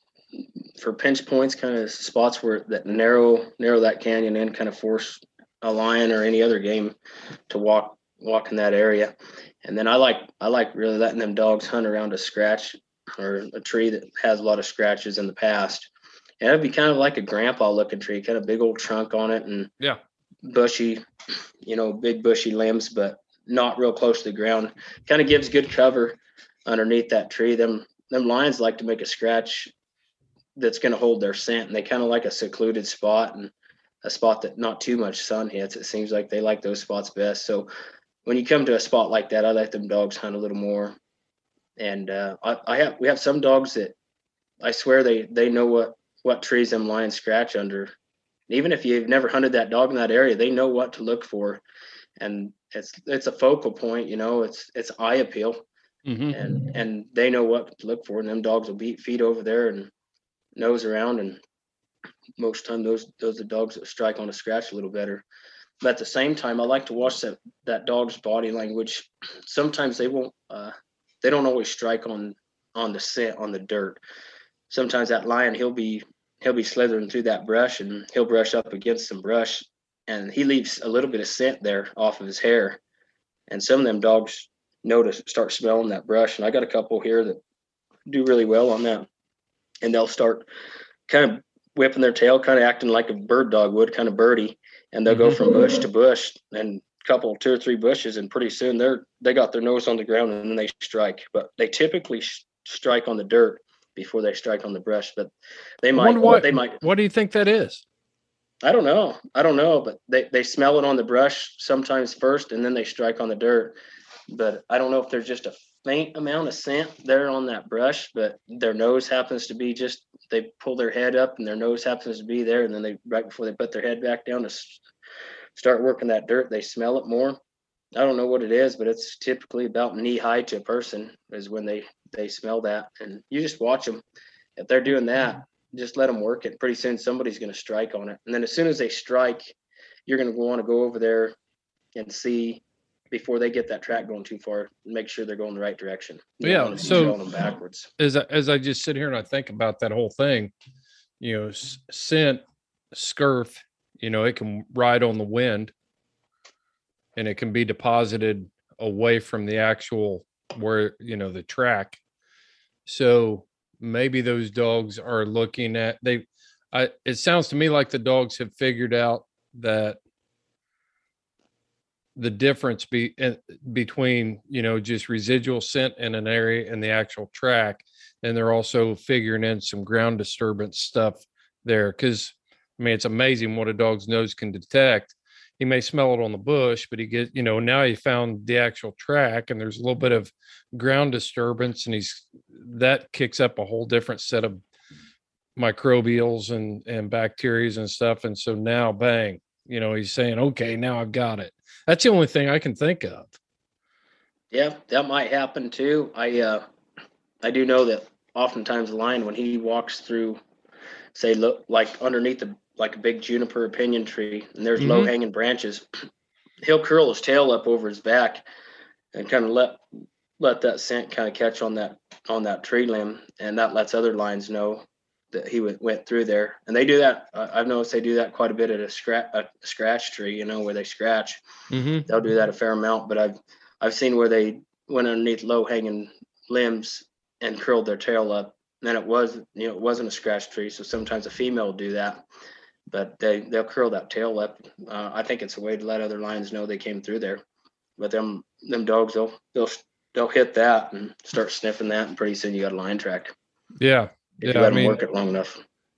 pinch points, kind of spots where that narrow that canyon in, kind of force a lion or any other game to walk in that area. And then I like really letting them dogs hunt around a scratch or a tree that has a lot of scratches in the past. And it'd be kind of like a grandpa looking tree, kind of big old trunk on it, and bushy, big bushy limbs, but not real close to the ground. Kind of gives good cover underneath that tree. Them lions like to make a scratch that's going to hold their scent, and they kind of like a secluded spot and a spot that not too much sun hits. It seems like they like those spots best. So when you come to a spot like that, I let them dogs hunt a little more. And we have some dogs that I swear they know what trees them lions scratch under. Even if you've never hunted that dog in that area, they know what to look for, and it's a focal point. It's eye appeal, and they know what to look for. And them dogs will feed over there and nose around, and most of the time those are dogs that strike on a scratch a little better. But at the same time, I like to watch that dog's body language. Sometimes they won't. They don't always strike on the scent, on the dirt. Sometimes that lion, he'll be slithering through that brush, and he'll brush up against some brush, and he leaves a little bit of scent there off of his hair. And some of them dogs know to start smelling that brush. And I got a couple here that do really well on that. And they'll start kind of whipping their tail, kind of acting like a bird dog would, kind of birdie. And they'll go from bush to bush, and couple 2 or 3 bushes, and pretty soon they got their nose on the ground, and then they strike. But they typically strike on the dirt before they strike on the brush. But they might. What do you think that is? I don't know, but they smell it on the brush sometimes first, and then they strike on the dirt. But I don't know if there's just a faint amount of scent there on that brush, but their nose happens to be they pull their head up and their nose happens to be there, and then right before they put their head back down to start working that dirt, they smell it more. I don't know what it is, but it's typically about knee high to a person is when they smell that. And you just watch them. If they're doing that, just let them work it. Pretty soon somebody's going to strike on it. And then as soon as they strike, you're going to want to go over there and see before they get that track going too far, make sure they're going the right direction. Yeah. So them backwards. As I just sit here and I think about that whole thing, scent, scurf, it can ride on the wind, and it can be deposited away from the actual where, the track. So maybe those dogs are looking at, it sounds to me like the dogs have figured out that the difference between, just residual scent in an area and the actual track. And they're also figuring in some ground disturbance stuff there. 'Cause I mean, it's amazing what a dog's nose can detect. He may smell it on the bush, but he gets, now he found the actual track, and there's a little bit of ground disturbance, and that kicks up a whole different set of microbials and bacteria and stuff. And so now, bang, he's saying, okay, now I've got it. That's the only thing I can think of. Yeah, that might happen too. I do know that oftentimes the lion, when he walks through, say, look, like underneath like a big juniper or pinyon tree, and there's low hanging branches, he'll curl his tail up over his back and kind of let that scent kind of catch on that tree limb, and that lets other lions know that he went through there. And they do that. I've noticed they do that quite a bit at a scratch tree, where they scratch. They'll do that a fair amount, but I've seen where they went underneath low hanging limbs and curled their tail up. And it wasn't a scratch tree. So sometimes a female will do that, but they'll curl that tail up. I think it's a way to let other lions know they came through there. But them dogs, they'll hit that and start sniffing that, and pretty soon you got a lion track. Yeah. If you let them work it long enough.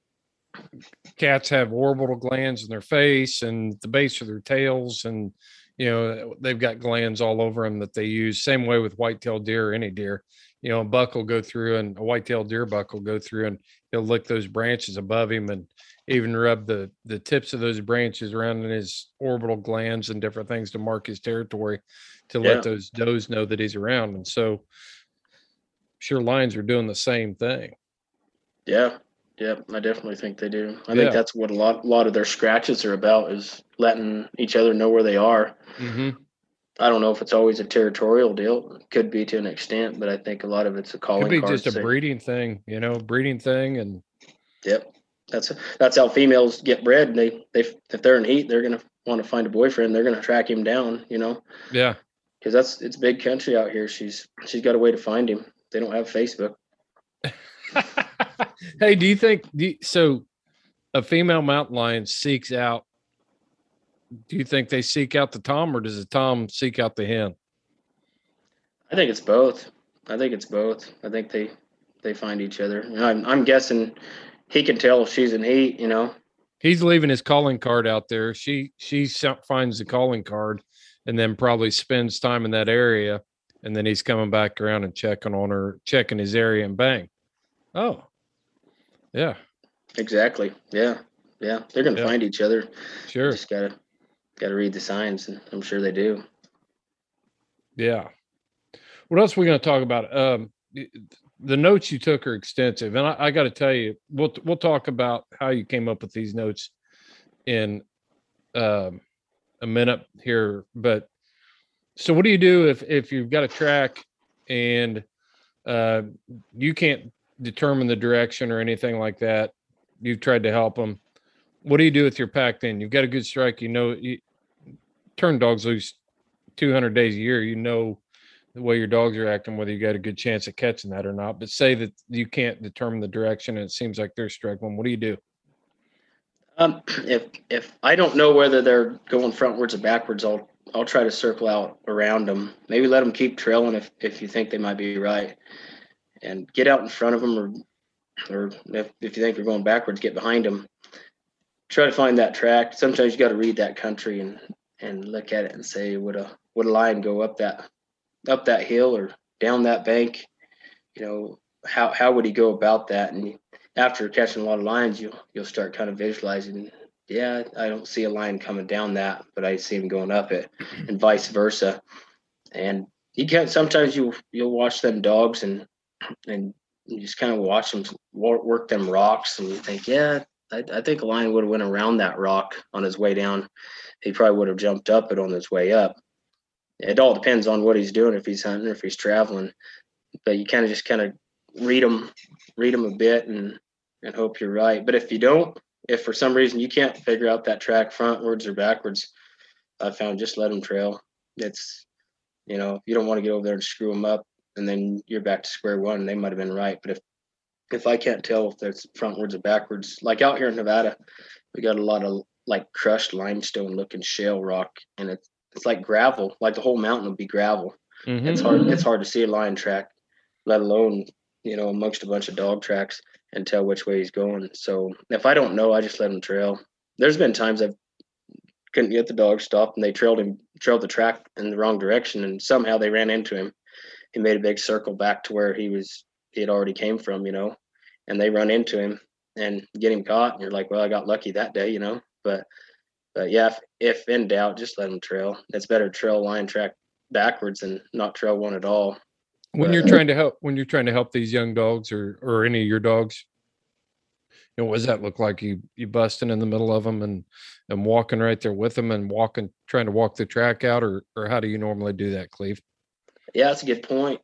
Cats have orbital glands in their face and the base of their tails, and they've got glands all over them that they use. Same way with white-tailed deer or any deer. A buck will go through, and a white-tailed deer buck will go through, and he'll lick those branches above him and even rub the tips of those branches around in his orbital glands and different things to mark his territory, to let those does know that he's around. And so sure, lions are doing the same thing. Yeah, I definitely think they do. I think that's what a lot of their scratches are about, is letting each other know where they are. I don't know if it's always a territorial deal. It could be to an extent, but I think a lot of it's a calling card. Could be just a breeding thing, and yep, that's how females get bred. And they if they're in heat, they're gonna want to find a boyfriend. They're gonna track him down, Yeah, because it's big country out here. She's got a way to find him. They don't have Facebook. Hey, do you think so? A female mountain lion seeks out. Do you think they seek out the tom, or does the tom seek out the hen? I think it's both. I think they find each other. I'm guessing he can tell if she's in heat. He's leaving his calling card out there. She finds the calling card, and then probably spends time in that area, and then he's coming back around and checking on her, checking his area, and bang. Oh, yeah. Exactly. Yeah. They're going to find each other. Sure. You just got to read the signs, and I'm sure they do. Yeah. What else are we going to talk about? The notes you took are extensive, and I got to tell you, we'll talk about how you came up with these notes in a minute here. But so what do you do if you've got a track and you can't determine the direction or anything like that? You've tried to help them. What do you do with your pack then? You've got a good strike. You turn dogs loose 200 days a year. The way your dogs are acting, whether you got a good chance of catching that or not. But say that you can't determine the direction and it seems like they're struggling. What do you do? If I don't know whether they're going frontwards or backwards, I'll try to circle out around them. Maybe let them keep trailing if you think they might be right, and get out in front of them, or if you think they're going backwards, get behind them. Try to find that track. Sometimes you got to read that country and look at it and say, would a lion go up that hill or down that bank? How would he go about that? And after catching a lot of lions, you'll start kind of visualizing. Yeah, I don't see a lion coming down that, but I see him going up it, and vice versa. And sometimes you'll watch them dogs and you just kind of watch them work them rocks, and you think, yeah, I think a lion would have went around that rock on his way down. He probably would have jumped up it on his way up. It all depends on what he's doing, if he's hunting or if he's traveling. But you kind of read them a bit and hope you're right. But if for some reason you can't figure out that track frontwards or backwards, I found just let them trail. It's, you don't want to get over there and screw them up, and then you're back to square one. They might have been right. But if I can't tell if there's frontwards or backwards, like out here in Nevada, we got a lot of like crushed limestone looking shale rock, and it's like gravel. Like the whole mountain will be gravel. Mm-hmm. It's hard to see a lion track, let alone, amongst a bunch of dog tracks, and tell which way he's going. So if I don't know, I just let him trail. there's been times I've couldn't get the dog stopped, and they trailed the track in the wrong direction, and somehow they ran into him. He made a big circle back to where he had already came from, and they run into him and get him caught. And you're like, well, I got lucky that day, but yeah, if in doubt, just let them trail. It's better to trail line track backwards than not trail one at all. When you're trying to help these young dogs or any of your dogs, what does that look like? You busting in the middle of them and walking right there with them and trying to walk the track out, or how do you normally do that, Cleve? Yeah, that's a good point.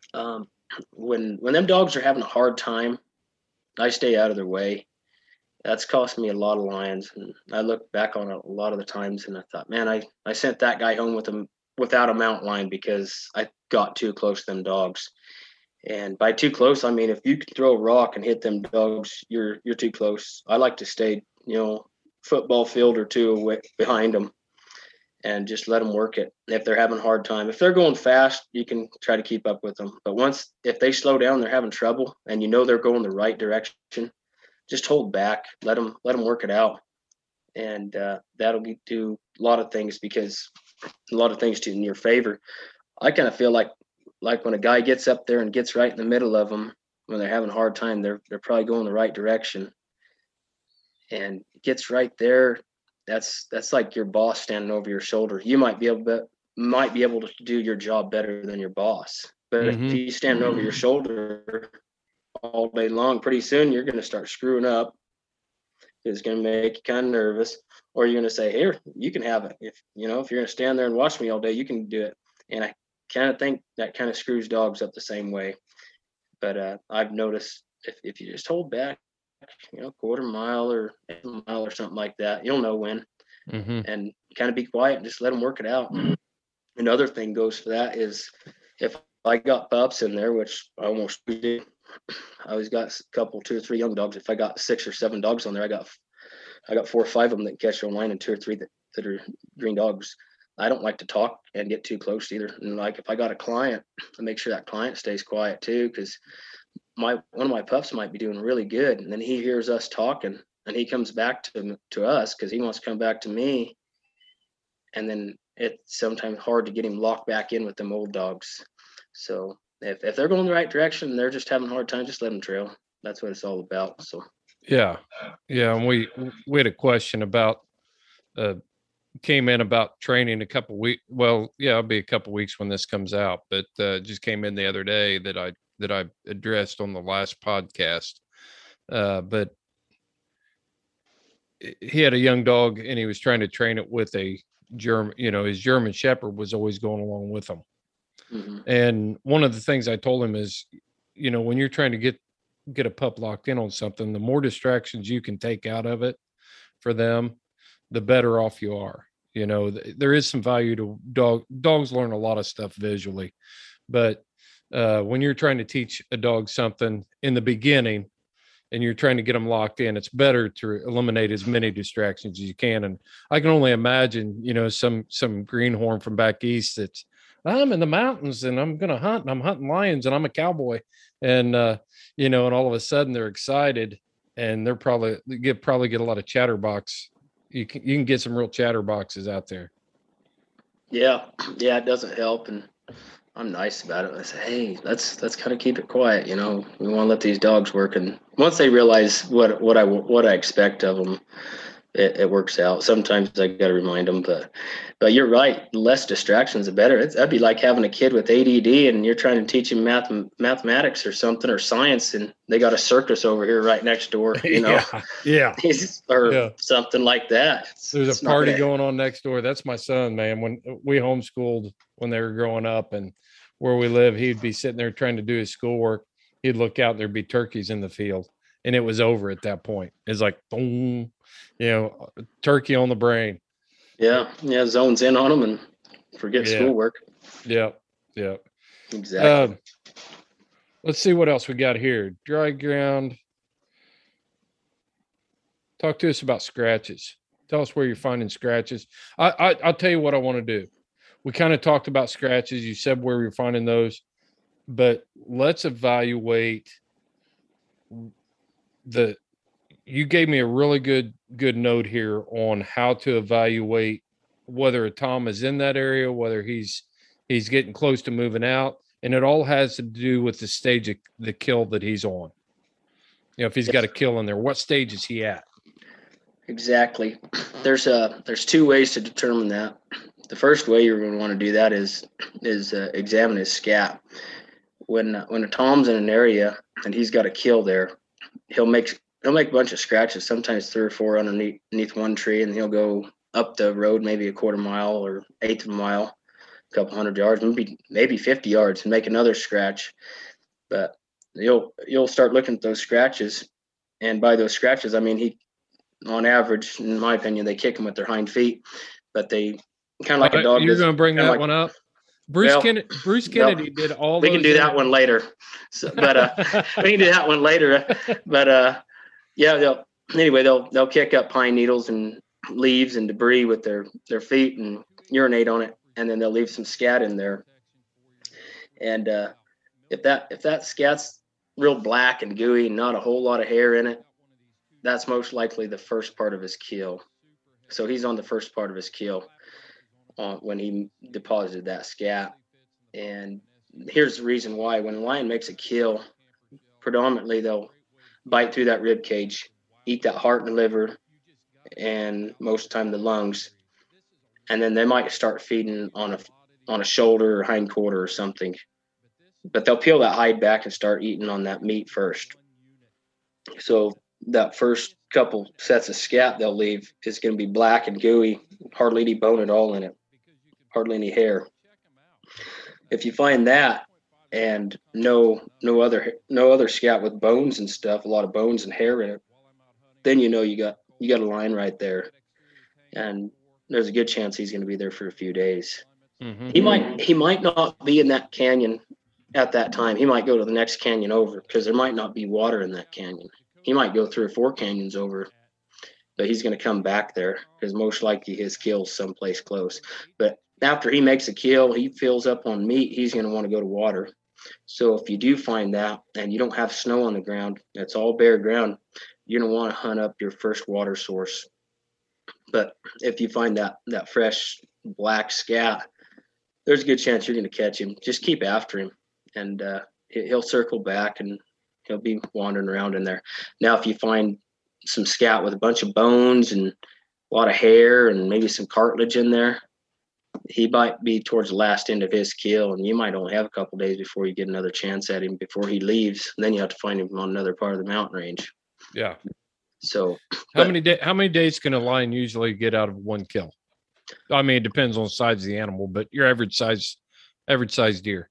When them dogs are having a hard time, I stay out of their way. That's cost me a lot of lions, and I look back on it a lot of the times, and I thought, man, I sent that guy home without a mount line because I got too close to them dogs. And by too close, I mean if you could throw a rock and hit them dogs, you're too close. I like to stay, football field or two away behind them, and just let them work it. If they're having a hard time, if they're going fast, you can try to keep up with them. But if they slow down, they're having trouble, and they're going the right direction, just hold back, let them work it out, and that'll do a lot of things in your favor. I kind of feel like when a guy gets up there and gets right in the middle of them when they're having a hard time, they're probably going the right direction, and gets right there. That's like your boss standing over your shoulder. You might be able to do your job better than your boss, but if you stand over your shoulder all day long, pretty soon you're going to start screwing up. It's going to make you kind of nervous, or you're going to say, here, you can have it. If you're going to stand there and watch me all day, you can do it. And I kind of think that kind of screws dogs up the same way. But I've noticed if you just hold back, quarter mile or something like that, you'll know when, and kind of be quiet and just let them work it out. Another thing goes for that is if I got pups in there, which I almost do, I always got a couple, 2 or 3 young dogs. If I got 6 or 7 dogs on there, I got 4 or 5 of them that can catch their line, and 2 or 3 that are green dogs. I don't like to talk and get too close either. And like if I got a client, I make sure that client stays quiet too, because one of my pups might be doing really good, and then he hears us talking, and he comes back to us because he wants to come back to me, and then it's sometimes hard to get him locked back in with them old dogs. So if they're going the right direction and they're just having a hard time, just let them trail. That's what it's all about. So yeah, and we had a question about came in about training a couple weeks. Well, yeah, it'll be a couple weeks when this comes out, but just came in the other day that I addressed on the last podcast. But he had a young dog, and he was trying to train it with a German. His German Shepherd was always going along with him. And one of the things I told him is, when you're trying to get a pup locked in on something, the more distractions you can take out of it for them, the better off you are. There is some value to dogs learn a lot of stuff visually, but when you're trying to teach a dog something in the beginning and you're trying to get them locked in, it's better to eliminate as many distractions as you can. And I can only imagine, some greenhorn from back east that's, I'm in the mountains and I'm going to hunt, and I'm hunting lions and I'm a cowboy. And, and all of a sudden they're excited, and they're probably get a lot of chatterbox. You can get some real chatterboxes out there. Yeah, it doesn't help. And I'm nice about it. I say, hey, let's kind of keep it quiet. We want to let these dogs work. And once they realize what I expect of them, it works out. Sometimes I got to remind them, but you're right. Less distractions, the better. That'd be like having a kid with ADD and you're trying to teach him mathematics or something, or science, and they got a circus over here right next door. Yeah. Or something like that. There's a party going on next door. That's my son, man. When we homeschooled when they were growing up, and where we live, he'd be sitting there trying to do his schoolwork. He'd look out and there'd be turkeys in the field, and it was over at that point. It's like, boom, turkey on the brain. Yeah. Zones in on them and forget schoolwork. Yeah. Exactly. Let's see what else we got here. Dry ground. Talk to us about scratches. Tell us where you're finding scratches. I'll tell you what I want to do. We kind of talked about scratches. You said where you're finding those, but let's evaluate you gave me a really good note here on how to evaluate whether a tom is in that area, whether he's getting close to moving out, and it all has to do with the stage of the kill that he's on. If he's got a kill in there, what stage is he at? Exactly. There's two ways to determine that. The first way you're going to want to do that is examine his scat. When a tom's in an area and he's got a kill there, he'll make a bunch of scratches, sometimes 3 or 4 underneath one tree, and he'll go up the road maybe a quarter mile or eighth of a mile, a couple hundred yards, maybe 50 yards, and make another scratch. But you'll start looking at those scratches, and by those scratches, I mean on average, in my opinion, they kick them with their hind feet, but they kind of like a dog. You're going to bring that one up? Bruce Kennedy did all. We can do that one later. So, but we can do that one later. But yeah, they'll kick up pine needles and leaves and debris with their feet and urinate on it, and then they'll leave some scat in there. And if that scat's real black and gooey and not a whole lot of hair in it, that's most likely the first part of his kill. So he's on the first part of his kill when he deposited that scat. And here's the reason why. When a lion makes a kill, predominantly they'll bite through that rib cage, eat that heart and liver, and most of the time the lungs. And then they might start feeding on a shoulder or hind quarter or something. But they'll peel that hide back and start eating on that meat first. So that first couple sets of scat they'll leave is going to be black and gooey, hardly any bone at all in it, hardly any hair. If you find that and no other scat with bones and stuff, a lot of bones and hair in it, then you got a lion right there, and there's a good chance he's going to be there for a few days. Mm-hmm. He might not be in that canyon at that time. He might go to the next canyon over because there might not be water in that canyon. He might go 3 or 4 canyons over, but he's going to come back there because most likely his kill's someplace close. But after he makes a kill, he fills up on meat, he's going to want to go to water. So if you do find that and you don't have snow on the ground, it's all bare ground, you're going to want to hunt up your first water source. But if you find that fresh black scat, there's a good chance you're going to catch him. Just keep after him, and he'll circle back and he'll be wandering around in there. Now, if you find some scat with a bunch of bones and a lot of hair and maybe some cartilage in there, he might be towards the last end of his kill, and you might only have a couple days before you get another chance at him before he leaves. And then you have to find him on another part of the mountain range. Yeah. So how many days can a lion usually get out of one kill? I mean, it depends on the size of the animal, but your average size deer.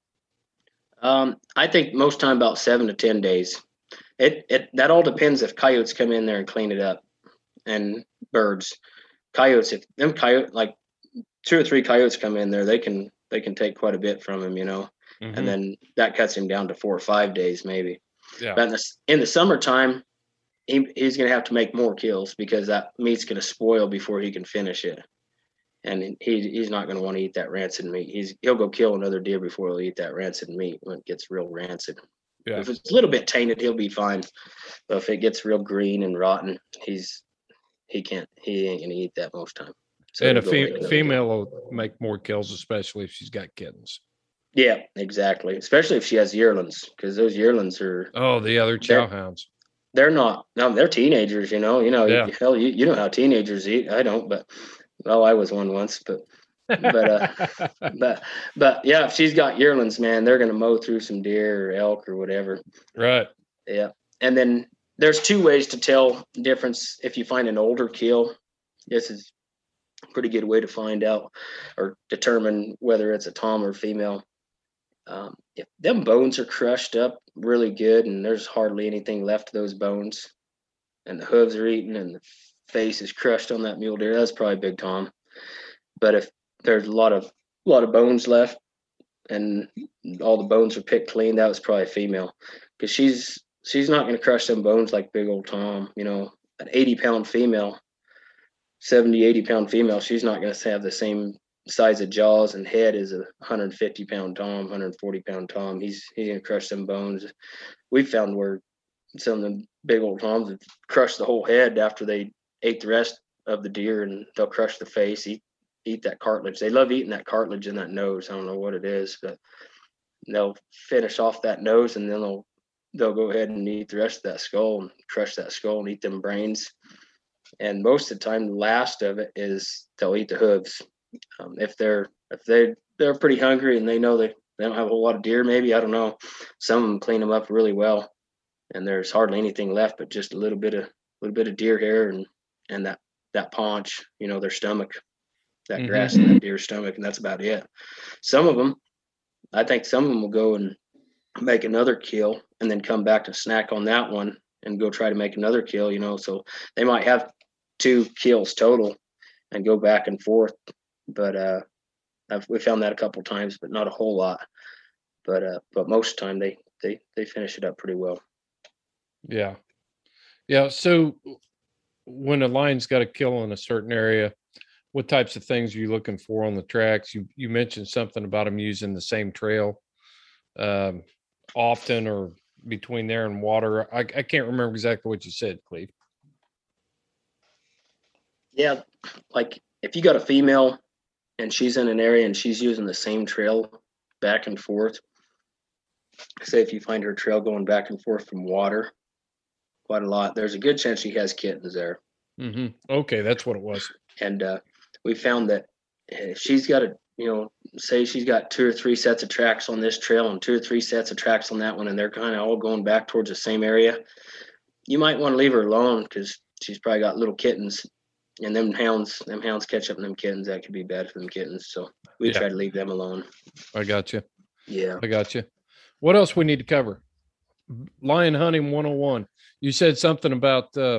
I think most time about 7 to 10 days. That all depends if coyotes come in there and clean it up, and birds. Coyotes, if them like 2 or 3 coyotes come in there, they can take quite a bit from him, mm-hmm. And then that cuts him down to 4 or 5 days maybe. Yeah. But in the summertime, he's going to have to make more kills because that meat's going to spoil before he can finish it. And he's not going to want to eat that rancid meat. He'll go kill another deer before he'll eat that rancid meat when it gets real rancid. Yeah. If it's a little bit tainted, he'll be fine. But if it gets real green and rotten, he ain't going to eat that most time. So and a female will make more kills, especially if she's got kittens. Yeah, exactly. Especially if she has yearlings, because those yearlings are the other chow hounds. They're not. No, they're teenagers. Yeah. Hell, you know how teenagers eat. I don't, but. Well, I was one once, but yeah, if she's got yearlings, man, they're going to mow through some deer or elk or whatever. Right. Yeah. And then there's 2 ways to tell the difference. If you find an older kill, this is a pretty good way to find out or determine whether it's a tom or female. If them bones are crushed up really good and there's hardly anything left of those bones and the hooves are eaten and the face is crushed on that mule deer, that's probably big tom. But if there's a lot of bones left and all the bones are picked clean, that was probably female, because she's not going to crush them bones like big old tom. An 80-pound female, 70-80-pound female, she's not going to have the same size of jaws and head as a 150-pound tom, 140-pound tom. He's going to crush them bones. We've found where some of the big old toms that crush the whole head after they ate the rest of the deer, and they'll crush the face, eat that cartilage. They love eating that cartilage in that nose. I don't know what it is, but they'll finish off that nose, and then they'll go ahead and eat the rest of that skull and crush that skull and eat them brains. And most of the time, the last of it is they'll eat the hooves. If they're pretty hungry and they know they don't have a whole lot of deer, maybe, I don't know, some of them clean them up really well, and there's hardly anything left but just a little bit of deer hair and that paunch, their stomach, that grass in that deer's stomach, and that's about it. I think some of them will go and make another kill and then come back to snack on that one and go try to make another kill, so they might have 2 kills total and go back and forth. But we found that a couple times, but not a whole lot. But most of the time they finish it up pretty well. Yeah. So when a lion's got a kill in a certain area, what types of things are you looking for on the tracks? You mentioned something about them using the same trail often, or between there and water. I can't remember exactly what you said, Cleve. Yeah, like if you got a female and she's in an area and she's using the same trail back and forth, say if you find her trail going back and forth from water quite a lot, there's a good chance she has kittens there. Okay, that's what it was. And we found that if she's got say she's got 2 or 3 sets of tracks on this trail and 2 or 3 sets of tracks on that one, and they're kind of all going back towards the same area, you might want to leave her alone because she's probably got little kittens. And them hounds catch up on them kittens. That could be bad for them kittens. So we try to leave them alone. I got you. Yeah. I got you. What else we need to cover? Lion hunting 101. You said something about, let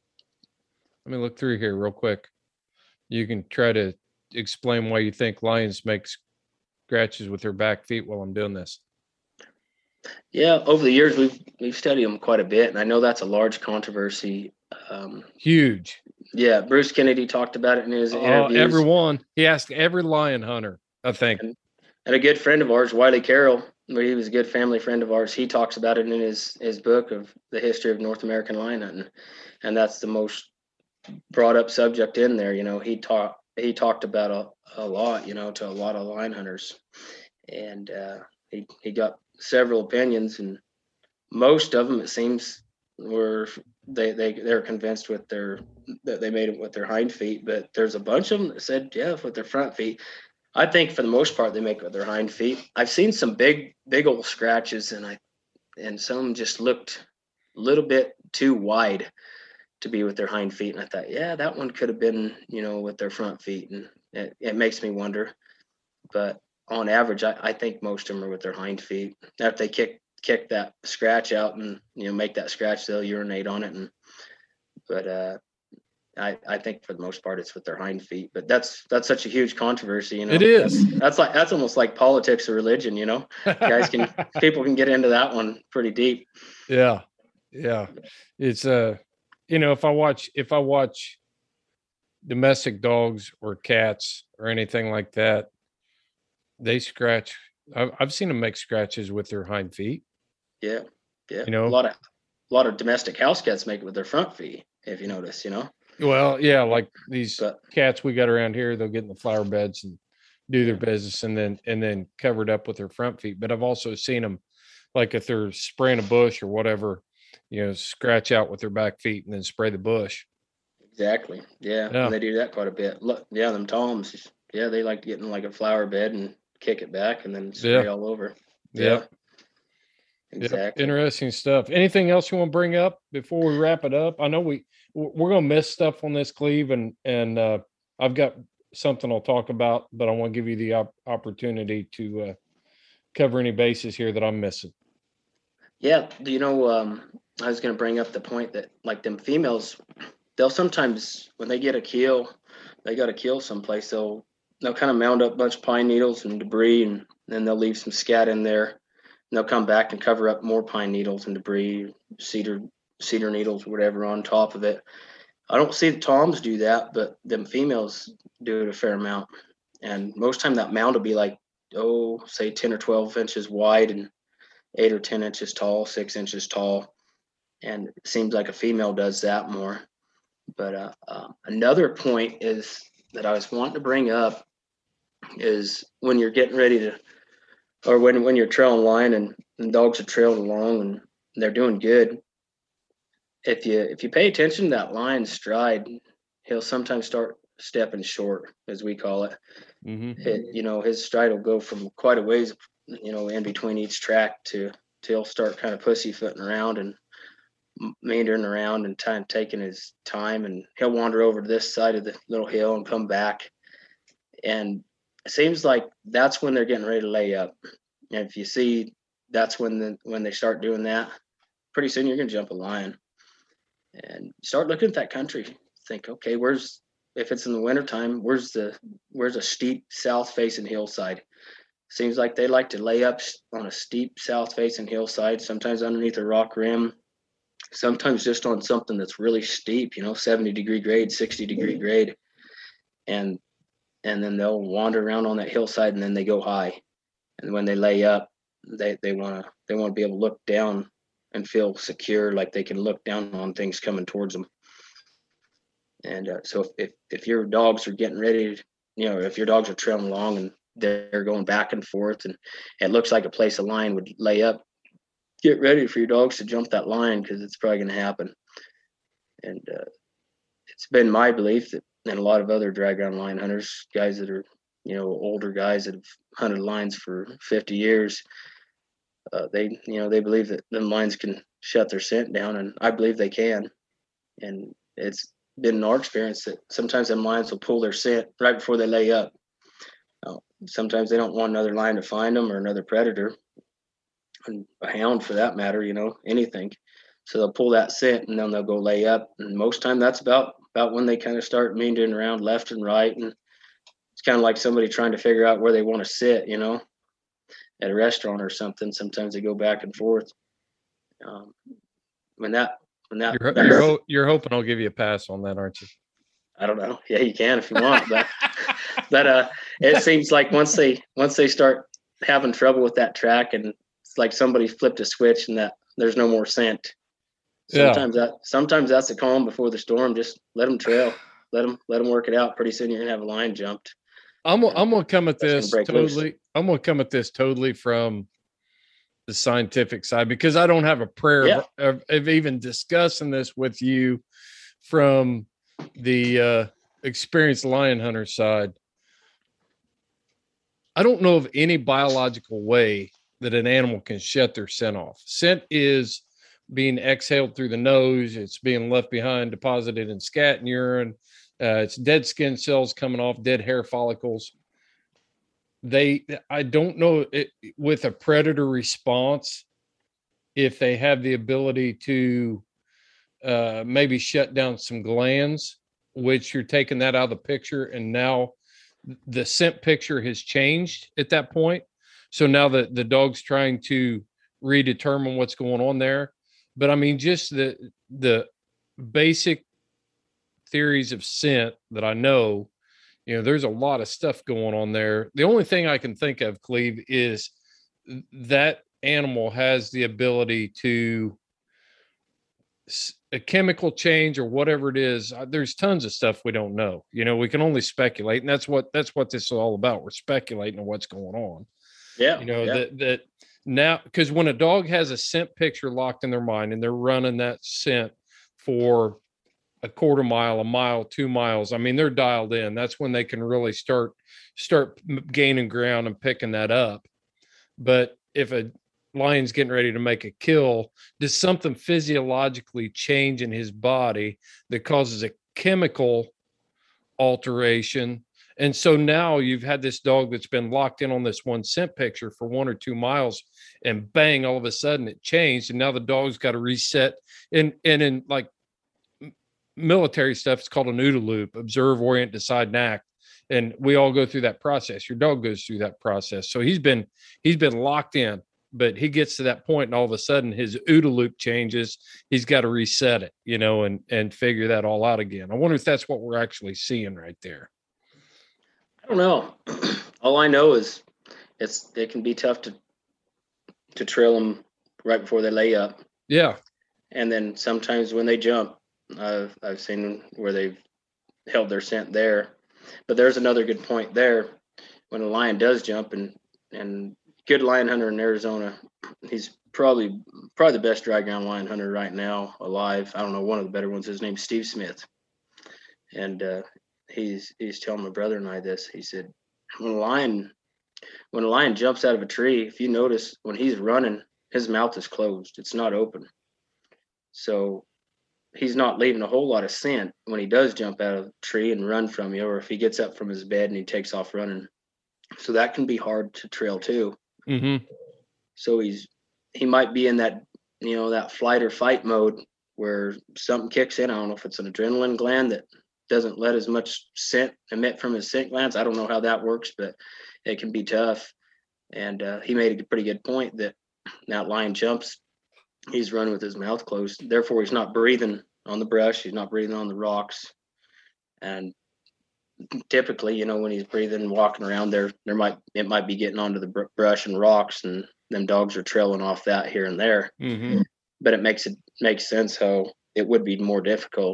me look through here real quick. You can try to explain why you think lions make scratches with their back feet while I'm doing this. Yeah. Over the years, we've studied them quite a bit. And I know that's a large controversy. Huge. Yeah, Bruce Kennedy talked about it in his interviews. Everyone. He asked every lion hunter, I think. And a good friend of ours, Wiley Carroll, he was a good family friend of ours. He talks about it in his book of the history of North American lion hunting, and that's the most brought up subject in there. He talked about a lot, to a lot of lion hunters, and he got several opinions, and most of them, it seems, were they're convinced that they made it with their hind feet, but there's a bunch of them that said with their front feet. I think for the most part they make it with their hind feet. I've seen some big old scratches, and some just looked a little bit too wide to be with their hind feet, and I thought that one could have been with their front feet, and it makes me wonder. But on average, I think most of them are with their hind feet. After they kick that scratch out and make that scratch, they'll urinate on it. But I think for the most part it's with their hind feet. But that's such a huge controversy. It is. That's almost like politics or religion. People can get into that one pretty deep. Yeah. It's if I watch domestic dogs or cats or anything like that, they scratch. I've seen them make scratches with their hind feet. Yeah. A lot of domestic house cats make it with their front feet, if you notice. Well, yeah, like these cats we got around here, they'll get in the flower beds and do their business, and then cover it up with their front feet. But I've also seen them, like if they're spraying a bush or whatever, scratch out with their back feet and then spray the bush. Exactly. Yeah. And they do that quite a bit. Look, them toms. Yeah, they like to get in like a flower bed and kick it back and then spray all over. Yeah. Exactly. Yep. Interesting stuff. Anything else you want to bring up before we wrap it up? I know we're going to miss stuff on this, Cleve, and I've got something I'll talk about, but I want to give you the opportunity to cover any bases here that I'm missing. Yeah. I was going to bring up the point that like them females, they'll sometimes, when they get a kill, they got to kill someplace. They'll kind of mound up a bunch of pine needles and debris, and then they'll leave some scat in there. And they'll come back and cover up more pine needles and debris, cedar needles, whatever, on top of it. I don't see the toms do that, but them females do it a fair amount. And most time that mound will be like, say 10 or 12 inches wide and 8 or 10 inches tall, 6 inches tall. and it seems like a female does that more. But another point is that I was wanting to bring up is when you're getting ready to, or when you're trailing line and dogs are trailing along and they're doing good. If you pay attention to that lion's stride, he'll sometimes start stepping short, as we call it. His stride will go from quite a ways, in between each track to he'll start kind of pussyfooting around and meandering around and taking his time, and he'll wander over to this side of the little hill and come back. And it seems like that's when they're getting ready to lay up. And if you see, that's when they start doing that, pretty soon you're going to jump a lion. And start looking at that country. Think, okay, if it's in the wintertime, where's a steep south-facing hillside? Seems like they like to lay up on a steep south-facing hillside, sometimes underneath a rock rim, sometimes just on something that's really steep, 70-degree grade, 60-degree grade. And then they'll wander around on that hillside, and then they go high. And when they lay up, they want to be able to look down and feel secure, like they can look down on things coming towards them. And so if your dogs are getting ready, if your dogs are trailing along and they're going back and forth, and it looks like a place a lion would lay up, get ready for your dogs to jump that line, because it's probably going to happen. And it's been my belief that, and a lot of other drag ground lion hunters, guys that are, older guys that have hunted lions for 50 years, they believe that them lions can shut their scent down, and I believe they can. And it's been in our experience that sometimes them lions will pull their scent right before they lay up. Sometimes they don't want another lion to find them, or another predator, and a hound for that matter, anything. So they'll pull that scent, and then they'll go lay up. And most time that's about when they kind of start meandering around left and right. And it's kind of like somebody trying to figure out where they want to sit, at a restaurant or something. Sometimes they go back and forth. You're hoping I'll give you a pass on that, aren't you? I don't know. Yeah, you can if you want, but it seems like once they start having trouble with that track, and it's like somebody flipped a switch and that there's no more scent. Sometimes that's the calm before the storm. Just let them trail, let them work it out. Pretty soon you're gonna have a lion jumped. I'm gonna come at this totally. I'm gonna come at this totally from the scientific side, because I don't have a prayer of even discussing this with you from the experienced lion hunter side. I don't know of any biological way that an animal can shut their scent off. Scent is being exhaled through the nose. It's being left behind, deposited in scat and urine. It's dead skin cells coming off, dead hair follicles. I don't know with a predator response, if they have the ability to maybe shut down some glands, which you're taking that out of the picture. And now the scent picture has changed at that point. So now that the dog's trying to redetermine what's going on there. But I mean, just the basic theories of scent that I know, there's a lot of stuff going on there. The only thing I can think of, Cleve, is that animal has the ability to a chemical change or whatever it is. There's tons of stuff we don't know. We can only speculate, and that's what this is all about. We're speculating on what's going on. Yeah. That now, because when a dog has a scent picture locked in their mind and they're running that scent for a quarter mile, a mile, 2 miles, I mean, they're dialed in. That's when they can really start gaining ground and picking that up. But if a lion's getting ready to make a kill, does something physiologically change in his body that causes a chemical alteration? And so now you've had this dog that's been locked in on this one scent picture for 1 or 2 miles, and bang, all of a sudden it changed. And now the dog's got to reset. And in like military stuff, it's called an OODA loop: observe, orient, decide, and act. And we all go through that process. Your dog goes through that process. So he's been locked in, but he gets to that point and all of a sudden his OODA loop changes. He's got to reset it, and figure that all out again. I wonder if that's what we're actually seeing right there. I don't know. All I know is it can be tough to trail them right before they lay up. Yeah. And then sometimes when they jump, I've seen where they've held their scent there. But there's another good point there. When a lion does jump, and good lion hunter in Arizona, he's probably the best dry ground lion hunter right now alive. I don't know, one of the better ones. His name's Steve Smith, and he's telling my brother and I this. He said, when a lion jumps out of a tree, if you notice when he's running, his mouth is closed. It's not open. So he's not leaving a whole lot of scent when he does jump out of the tree and run from you, or if he gets up from his bed and he takes off running. So that can be hard to trail too. Mm-hmm. So he might be in that, that flight or fight mode where something kicks in. I don't know if it's an adrenaline gland that doesn't let as much scent emit from his scent glands. I don't know how that works, but it can be tough. And he made a pretty good point that lion jumps, he's running with his mouth closed. Therefore, he's not breathing on the brush. He's not breathing on the rocks. And typically, when he's breathing and walking around there, it might be getting onto the brush and rocks, and them dogs are trailing off that here and there. Mm-hmm. But it makes sense how it would be more difficult.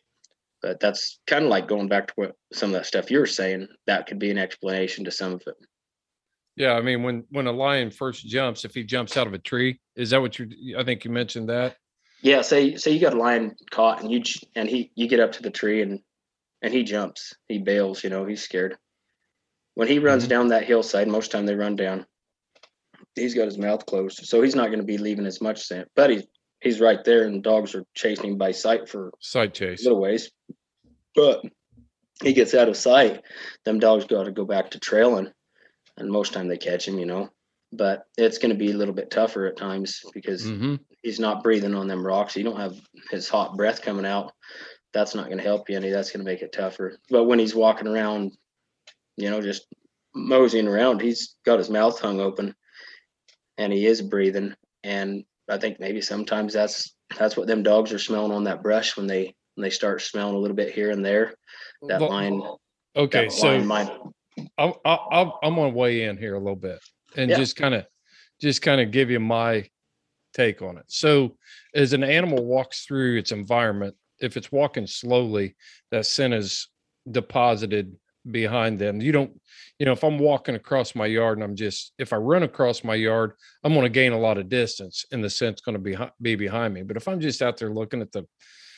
But that's kind of like going back to what some of that stuff you were saying. That could be an explanation to some of it. Yeah, I mean, when a lion first jumps, if he jumps out of a tree, is that what I think you mentioned that? Yeah, say you got a lion caught, and you get up to the tree and he jumps, he bails, he's scared. When he runs down that hillside, most time they run down, he's got his mouth closed, so he's not going to be leaving as much scent. But he's right there, and dogs are chasing him by sight for sight chase little ways. But he gets out of sight, them dogs got to go back to trailing. And most time they catch him, but it's going to be a little bit tougher at times because he's not breathing on them rocks. You don't have his hot breath coming out. That's not going to help you any. That's going to make it tougher. But when he's walking around, just moseying around, he's got his mouth hung open and he is breathing. And I think maybe sometimes that's what them dogs are smelling on that brush when they start smelling a little bit here and there. That line. Okay, that so line might, I'm going to weigh in here a little bit and just kind of give you my take on it. So as an animal walks through its environment, if it's walking slowly, that scent is deposited behind them. You don't, if I'm walking across my yard and if I run across my yard, I'm going to gain a lot of distance and the scent's going to be behind me. But if I'm just out there looking at the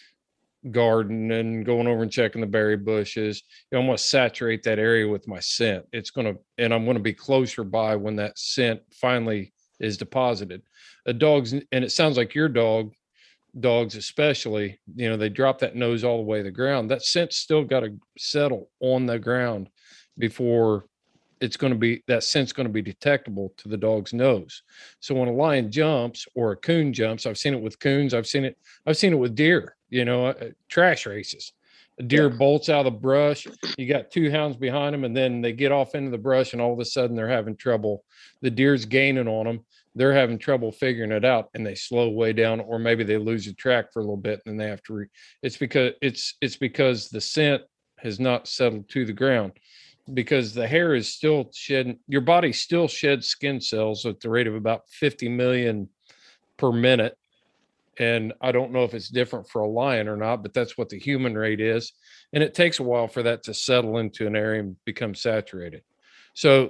garden and going over and checking the berry bushes, I'm going to saturate that area with my scent. And I'm going to be closer by when that scent finally is deposited. And it sounds like your dogs especially, they drop that nose all the way to the ground. That scent's still got to settle on the ground before that scent's going to be detectable to the dog's nose. So when a lion jumps or a coon jumps, I've seen it with coons, I've seen it with deer, trash races. A deer bolts out of the brush, you got two hounds behind them, and then they get off into the brush and all of a sudden they're having trouble. The deer's gaining on them. They're having trouble figuring it out and they slow way down, or maybe they lose the track for a little bit and then they have to it's because the scent has not settled to the ground, because the hair is still shedding. Your body still sheds skin cells at the rate of about 50 million per minute. And I don't know if it's different for a lion or not, but that's what the human rate is. And it takes a while for that to settle into an area and become saturated. So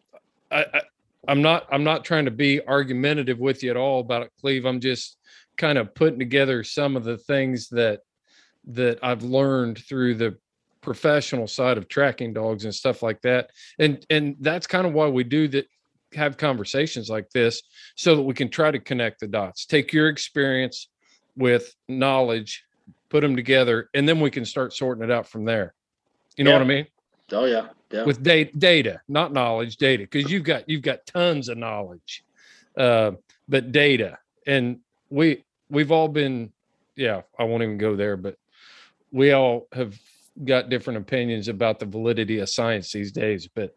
I'm not trying to be argumentative with you at all about it, Cleve. I'm just kind of putting together some of the things that I've learned through the professional side of tracking dogs and stuff like that. And that's kind of why we do that, have conversations like this, so that we can try to connect the dots, take your experience with knowledge, put them together, and then we can start sorting it out from there. You know what I mean? Oh yeah. Yeah. With data, not knowledge, data, because you've got tons of knowledge, but data. And we've all been, I won't even go there, but we all have got different opinions about the validity of science these days. But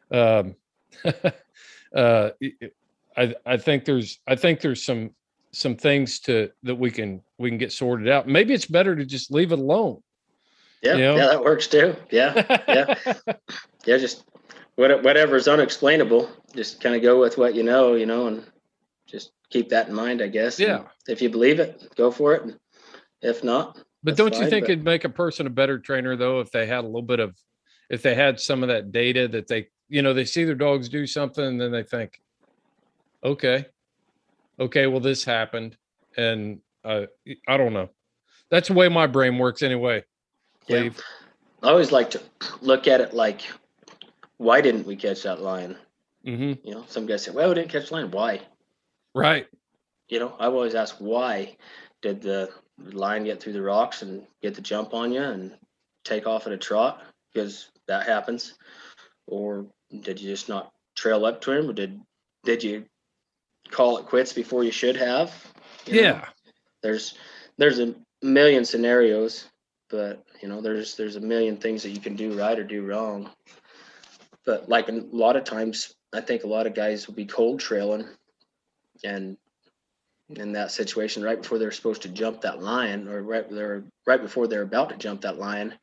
I think there's some things that we can get sorted out. Maybe it's better to just leave it alone. Yeah, yeah, that works too. Yeah. Just whatever's unexplainable, just kind of go with what and just keep that in mind, I guess. Yeah. And if you believe it, go for it. And if not, But that's don't you fine, think but- it'd make a person a better trainer though if they had a little bit of, if they had some of that data that they, they see their dogs do something and then they think, okay, well this happened, and I don't know. That's the way my brain works anyway. Yeah. Cleve. I always like to look at it like, why didn't we catch that lion? Mm-hmm. Some guys say, well, we didn't catch the lion. Why? Right. I always ask, why did the lion get through the rocks and get the jump on you and take off at a trot? Because that happens. Or did you just not trail up to him? Or did you call it quits before you should have? Yeah. There's a million scenarios, but there's a million things that you can do right or do wrong. But like a lot of times, I think a lot of guys will be cold trailing, and in that situation, right before they're supposed to jump that lion, or right before they're about to jump that lion,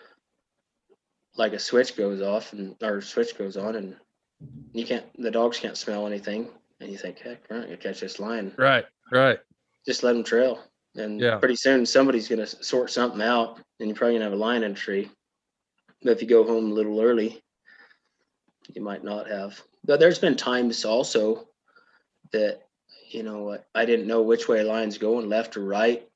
like a switch goes off or switch goes on, and the dogs can't smell anything, and you think, heck, we're not gonna catch this lion. Right. Just let them trail, and pretty soon somebody's gonna sort something out, and you're probably gonna have a lion in a tree. But if you go home a little early, you might not have. But there's been times also that I didn't know which way a lion's going, left or right.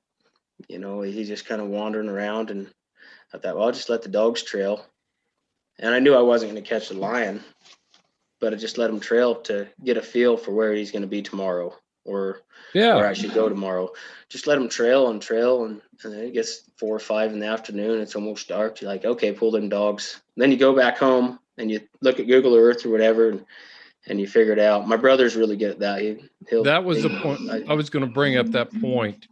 He's just kind of wandering around, and I thought, well, I'll just let the dogs trail. And I knew I wasn't going to catch the lion, but I just let him trail to get a feel for where he's going to be tomorrow, or where I should go tomorrow. Just let him trail, and then it gets 4 or 5 in the afternoon. It's almost dark. You're like, okay, pull them dogs. And then you go back home and you look at Google Earth or whatever, and you figure it out. My brother's really good at that. That was the point. I was going to bring up that point.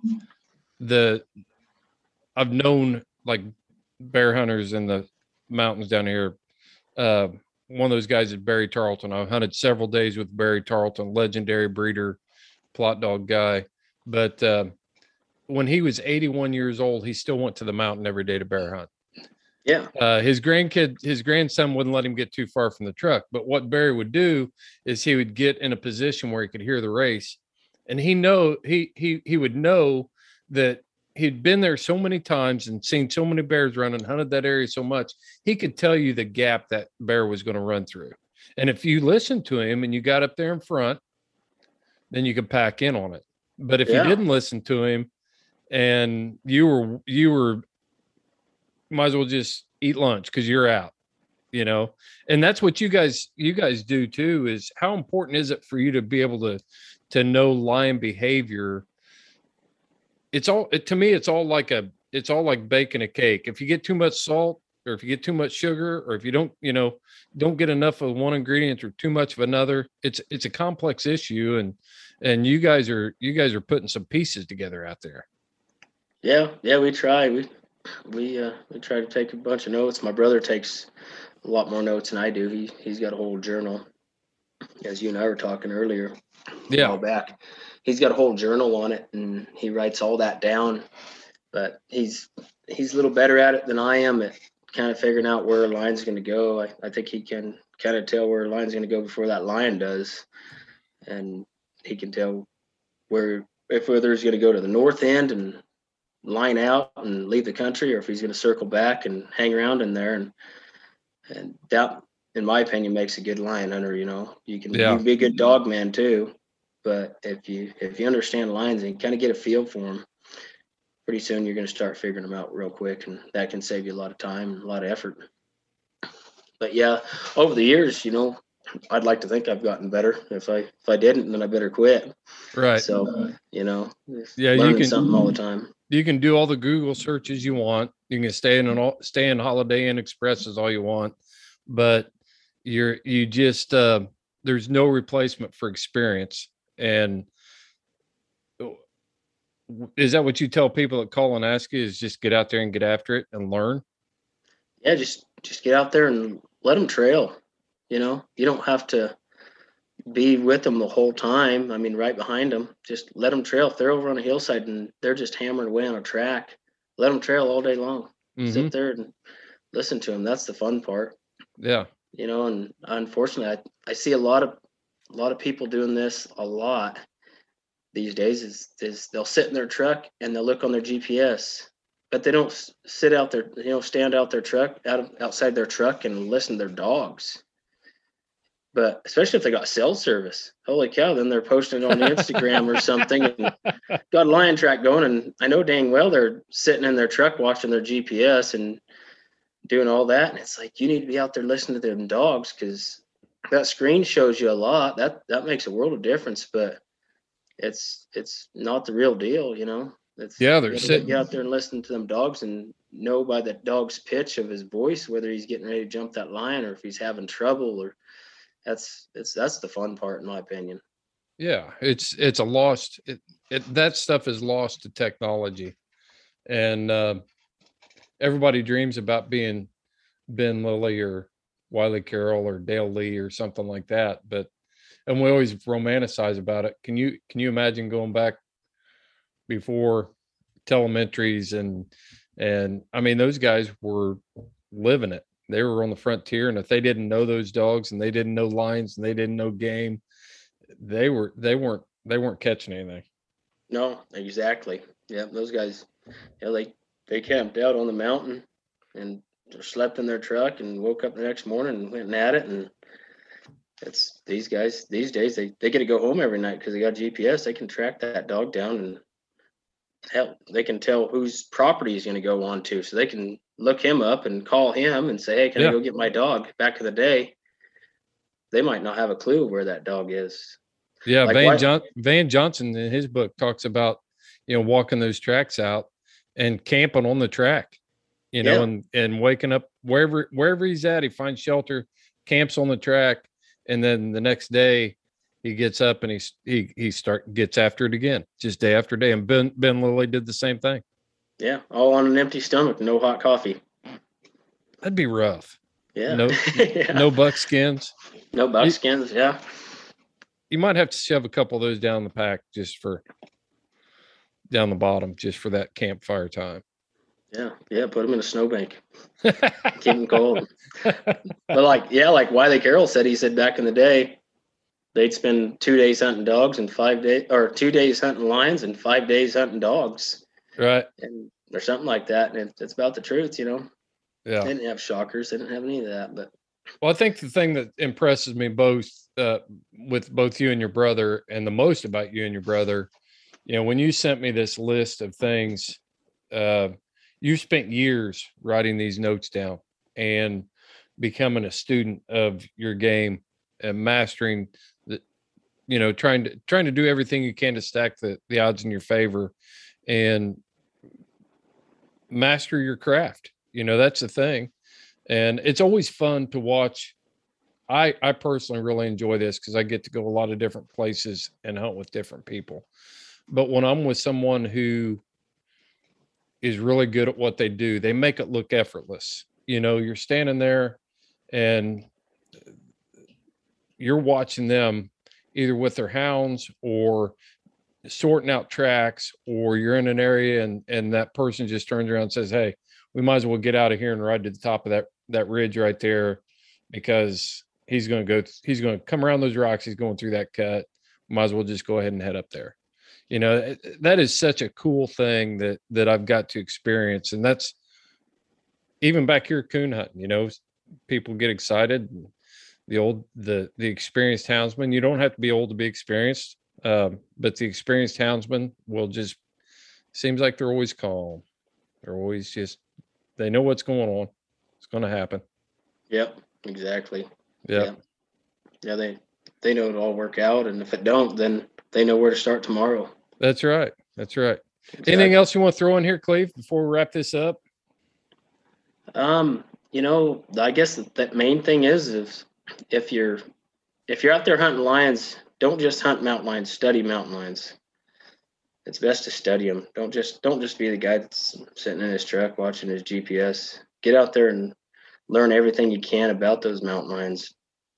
I've known like bear hunters in the mountains down here. One of those guys is Barry Tarleton. I've hunted several days with Barry Tarleton, legendary breeder, plot dog guy. But when he was 81 years old, he still went to the mountain every day to bear hunt. Yeah. His grandson wouldn't let him get too far from the truck. But what Barry would do is he would get in a position where he could hear the race. And he would know that he'd been there so many times and seen so many bears run and hunted that area so much. He could tell you the gap that bear was going to run through. And if you listened to him and you got up there in front, then you could pack in on it. But if you didn't listen to him and you were might as well just eat lunch because you're out, and that's what you guys do too. Is how important is it for you to be able to know lion behavior? To me, it's all like baking a cake. If you get too much salt, or if you get too much sugar, or if you don't get enough of one ingredient or too much of another, it's a complex issue. And you guys are putting some pieces together out there. Yeah, we try. We try to take a bunch of notes. My brother takes a lot more notes than I do. He's got a whole journal, as you and I were talking earlier. A while back. He's got a whole journal on it, and he writes all that down. But he's a little better at it than I am at kind of figuring out where a line's going to go. I think he can kind of tell where a line's going to go before that lion does, and he can tell whether he's going to go to the north end and line out and leave the country, or if he's going to circle back and hang around in there. And that, in my opinion, makes a good lion hunter. You can be a good dog man too, but if you understand lions and kind of get a feel for them, pretty soon you're going to start figuring them out real quick, and that can save you a lot of time and a lot of effort. But over the years, I'd like to think I've gotten better. If I didn't, then I better quit. Right. So, you can something all the time. You can do all the Google searches you want. You can stay in Holiday Inn Expresses all you want, but there's no replacement for experience. And is that what you tell people that call and ask you, is just get out there and get after it and learn? Yeah, just get out there and let them trail. You don't have to be with them the whole time. I mean, right behind them, just let them trail. If they're over on a hillside and they're just hammering away on a track, let them trail all day long. Mm-hmm. Sit there and listen to them. That's the fun part. Yeah. And unfortunately, I see a lot of a lot of people doing this a lot these days is they'll sit in their truck and they'll look on their GPS, but they don't sit out there, stand out their truck outside their truck and listen to their dogs. But especially if they got cell service, holy cow, then they're posting it on Instagram or something and got a lion track going. And I know dang well they're sitting in their truck watching their GPS and doing all that. And it's like, you need to be out there listening to them dogs, because that screen shows you a lot. That makes a world of difference, but it's not the real deal, It's, they're sitting. Get out there and listen to them dogs and know by the dog's pitch of his voice whether he's getting ready to jump that lion or if he's having trouble. Or that's the fun part, in my opinion. Yeah, it's a lost. That stuff is lost to technology, and everybody dreams about being Ben Lilly or Wiley Carroll or Dale Lee or something like that. And we always romanticize about it. Can you imagine going back before telemetries and I mean, those guys were living it. They were on the frontier, and if they didn't know those dogs and they didn't know lines and they didn't know game, they weren't catching anything. No, exactly. Yeah, those guys, they camped out on the mountain and slept in their truck and woke up the next morning and went and at it. And it's these guys these days, they get to go home every night because they got GPS. They can track that dog down, and hell, they can tell whose property he's going to go on to, so they can look him up and call him and say, hey, can I go get my dog? Back in the day, they might not have a clue where that dog is. Yeah, Van Johnson in his book talks about, walking those tracks out and camping on the track, and waking up wherever he's at. He finds shelter, camps on the track, and then the next day he gets up and he gets after it again, just day after day. And Ben Lilly did the same thing. Yeah, all on an empty stomach, no hot coffee. That'd be rough. Yeah. No, no buckskins. No buckskins. Yeah. You might have to shove a couple of those down the pack down the bottom, just for that campfire time. Yeah. Put them in a snowbank. Keep them cold. But like Wiley Carroll said, he said back in the day, they'd spend 2 days hunting dogs and 5 days, or 2 days hunting lions and 5 days hunting dogs. Right. And or something like that. And it's about the truth, Yeah. They didn't have shockers. They didn't have any of that. But well, I think the thing that impresses me both with both you and your brother, and the most about you and your brother, when you sent me this list of things, you spent years writing these notes down and becoming a student of your game and mastering the, trying to do everything you can to stack the odds in your favor and master your craft. That's the thing. And it's always fun to watch. I personally really enjoy this because I get to go a lot of different places and hunt with different people. But when I'm with someone who is really good at what they do, they make it look effortless. You're standing there and you're watching them either with their hounds or sorting out tracks, or you're in an area and that person just turns around and says, hey, we might as well get out of here and ride to the top of that ridge right there, because he's going to come around those rocks. He's going through that cut. Might as well just go ahead and head up there. That is such a cool thing that I've got to experience. And that's even back here coon hunting, people get excited. The experienced houndsman, you don't have to be old to be experienced. But the experienced houndsman will just, seems like they're always calm. They're always they know what's going on. It's going to happen. Yep, exactly. Yeah. Yeah, they know it'll all work out. And if it don't, then they know where to start tomorrow. That's right. Exactly. Anything else you want to throw in here, Cleve, before we wrap this up? I guess that main thing is if you're out there hunting lions, don't just hunt mountain lions, study mountain lions. It's best to study them. Don't just be the guy that's sitting in his truck watching his GPS. Get out there and learn everything you can about those mountain lions.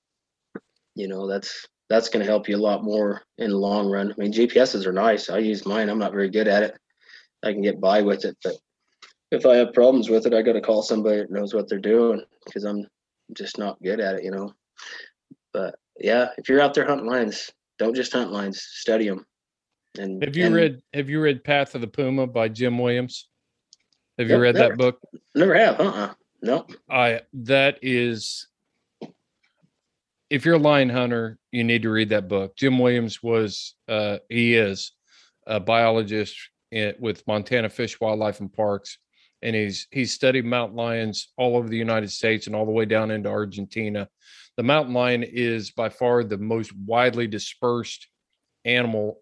That's going to help you a lot more in the long run. I mean, GPSs are nice. I use mine. I'm not very good at it. I can get by with it, but if I have problems with it, I got to call somebody that knows what they're doing, because I'm just not good at it, But yeah, if you're out there hunting lions, don't just hunt lions, study them. And Have you read Path of the Puma by Jim Williams? Have you Nope, read never. that book? Never have. Nope. That is, if you're a lion hunter, you need to read that book. Jim Williams he is a biologist with Montana Fish, Wildlife and Parks. And he's studied mountain lions all over the United States and all the way down into Argentina. The mountain lion is by far the most widely dispersed animal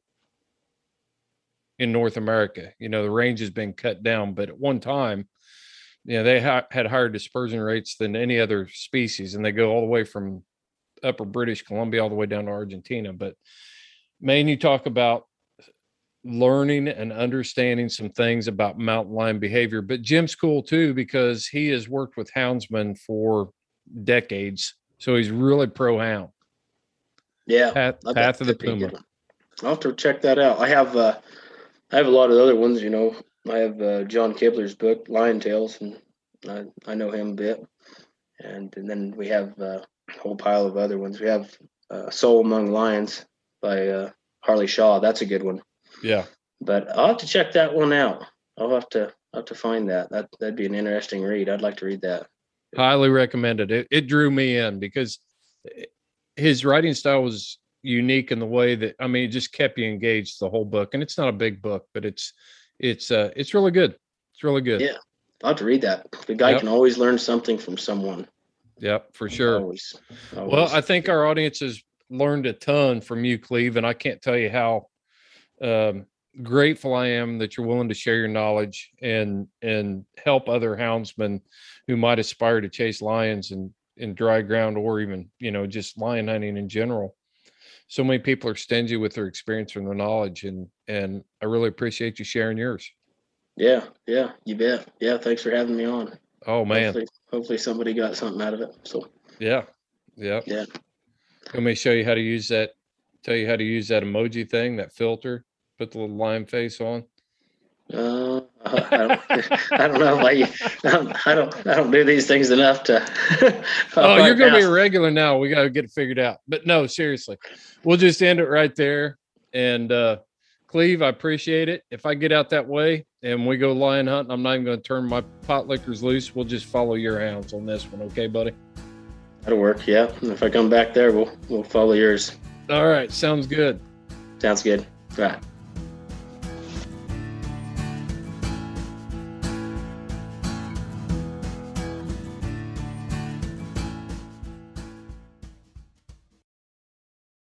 in North America. You know, the range has been cut down, but at one time, you know, they had higher dispersion rates than any other species, and they go all the way from upper British Columbia all the way down to Argentina. But man, you talk about learning and understanding some things about mountain lion behavior. But Jim's cool too, because he has worked with houndsmen for decades. So he's really pro hound. Yeah. Path of the Puma. I'll have to check that out. I have a lot of other ones, you know. I have John Kibler's book, Lion Tales, and I know him a bit. And then we have a whole pile of other ones. We have Soul Among Lions by Harley Shaw. That's a good one. Yeah. But I'll have to check that one out. I'll have to find that. That'd be an interesting read. I'd like to read that. Highly recommended. It drew me in because his writing style was unique in the way that, I mean, it just kept you engaged the whole book. And it's not a big book, but it's really good. It's really good. Yeah. I'll have to read that. The guy can always learn something from someone. Yep, for sure. Always. Well, I think our audience has learned a ton from you, Cleve, and I can't tell you how grateful I am that you're willing to share your knowledge and help other houndsmen who might aspire to chase lions in dry ground, or even, you know, just lion hunting in general. So many people are stingy with their experience and their knowledge, and I really appreciate you sharing yours. Yeah, you bet. Yeah, thanks for having me on. Oh man, hopefully somebody got something out of it. So yeah. Let me show you how to use that. Tell you how to use that emoji thing, that filter. Put the little lion face on. I don't know why I don't do these things enough to. Oh, you're going to be a regular now. We got to get it figured out. But no, seriously, we'll just end it right there. And Cleve, I appreciate it. If I get out that way and we go lion hunting, I'm not even going to turn my pot lickers loose. We'll just follow your hounds on this one. Okay, buddy? That'll work. Yeah. And if I come back there, we'll follow yours. All right. Sounds good. Sounds good. All right.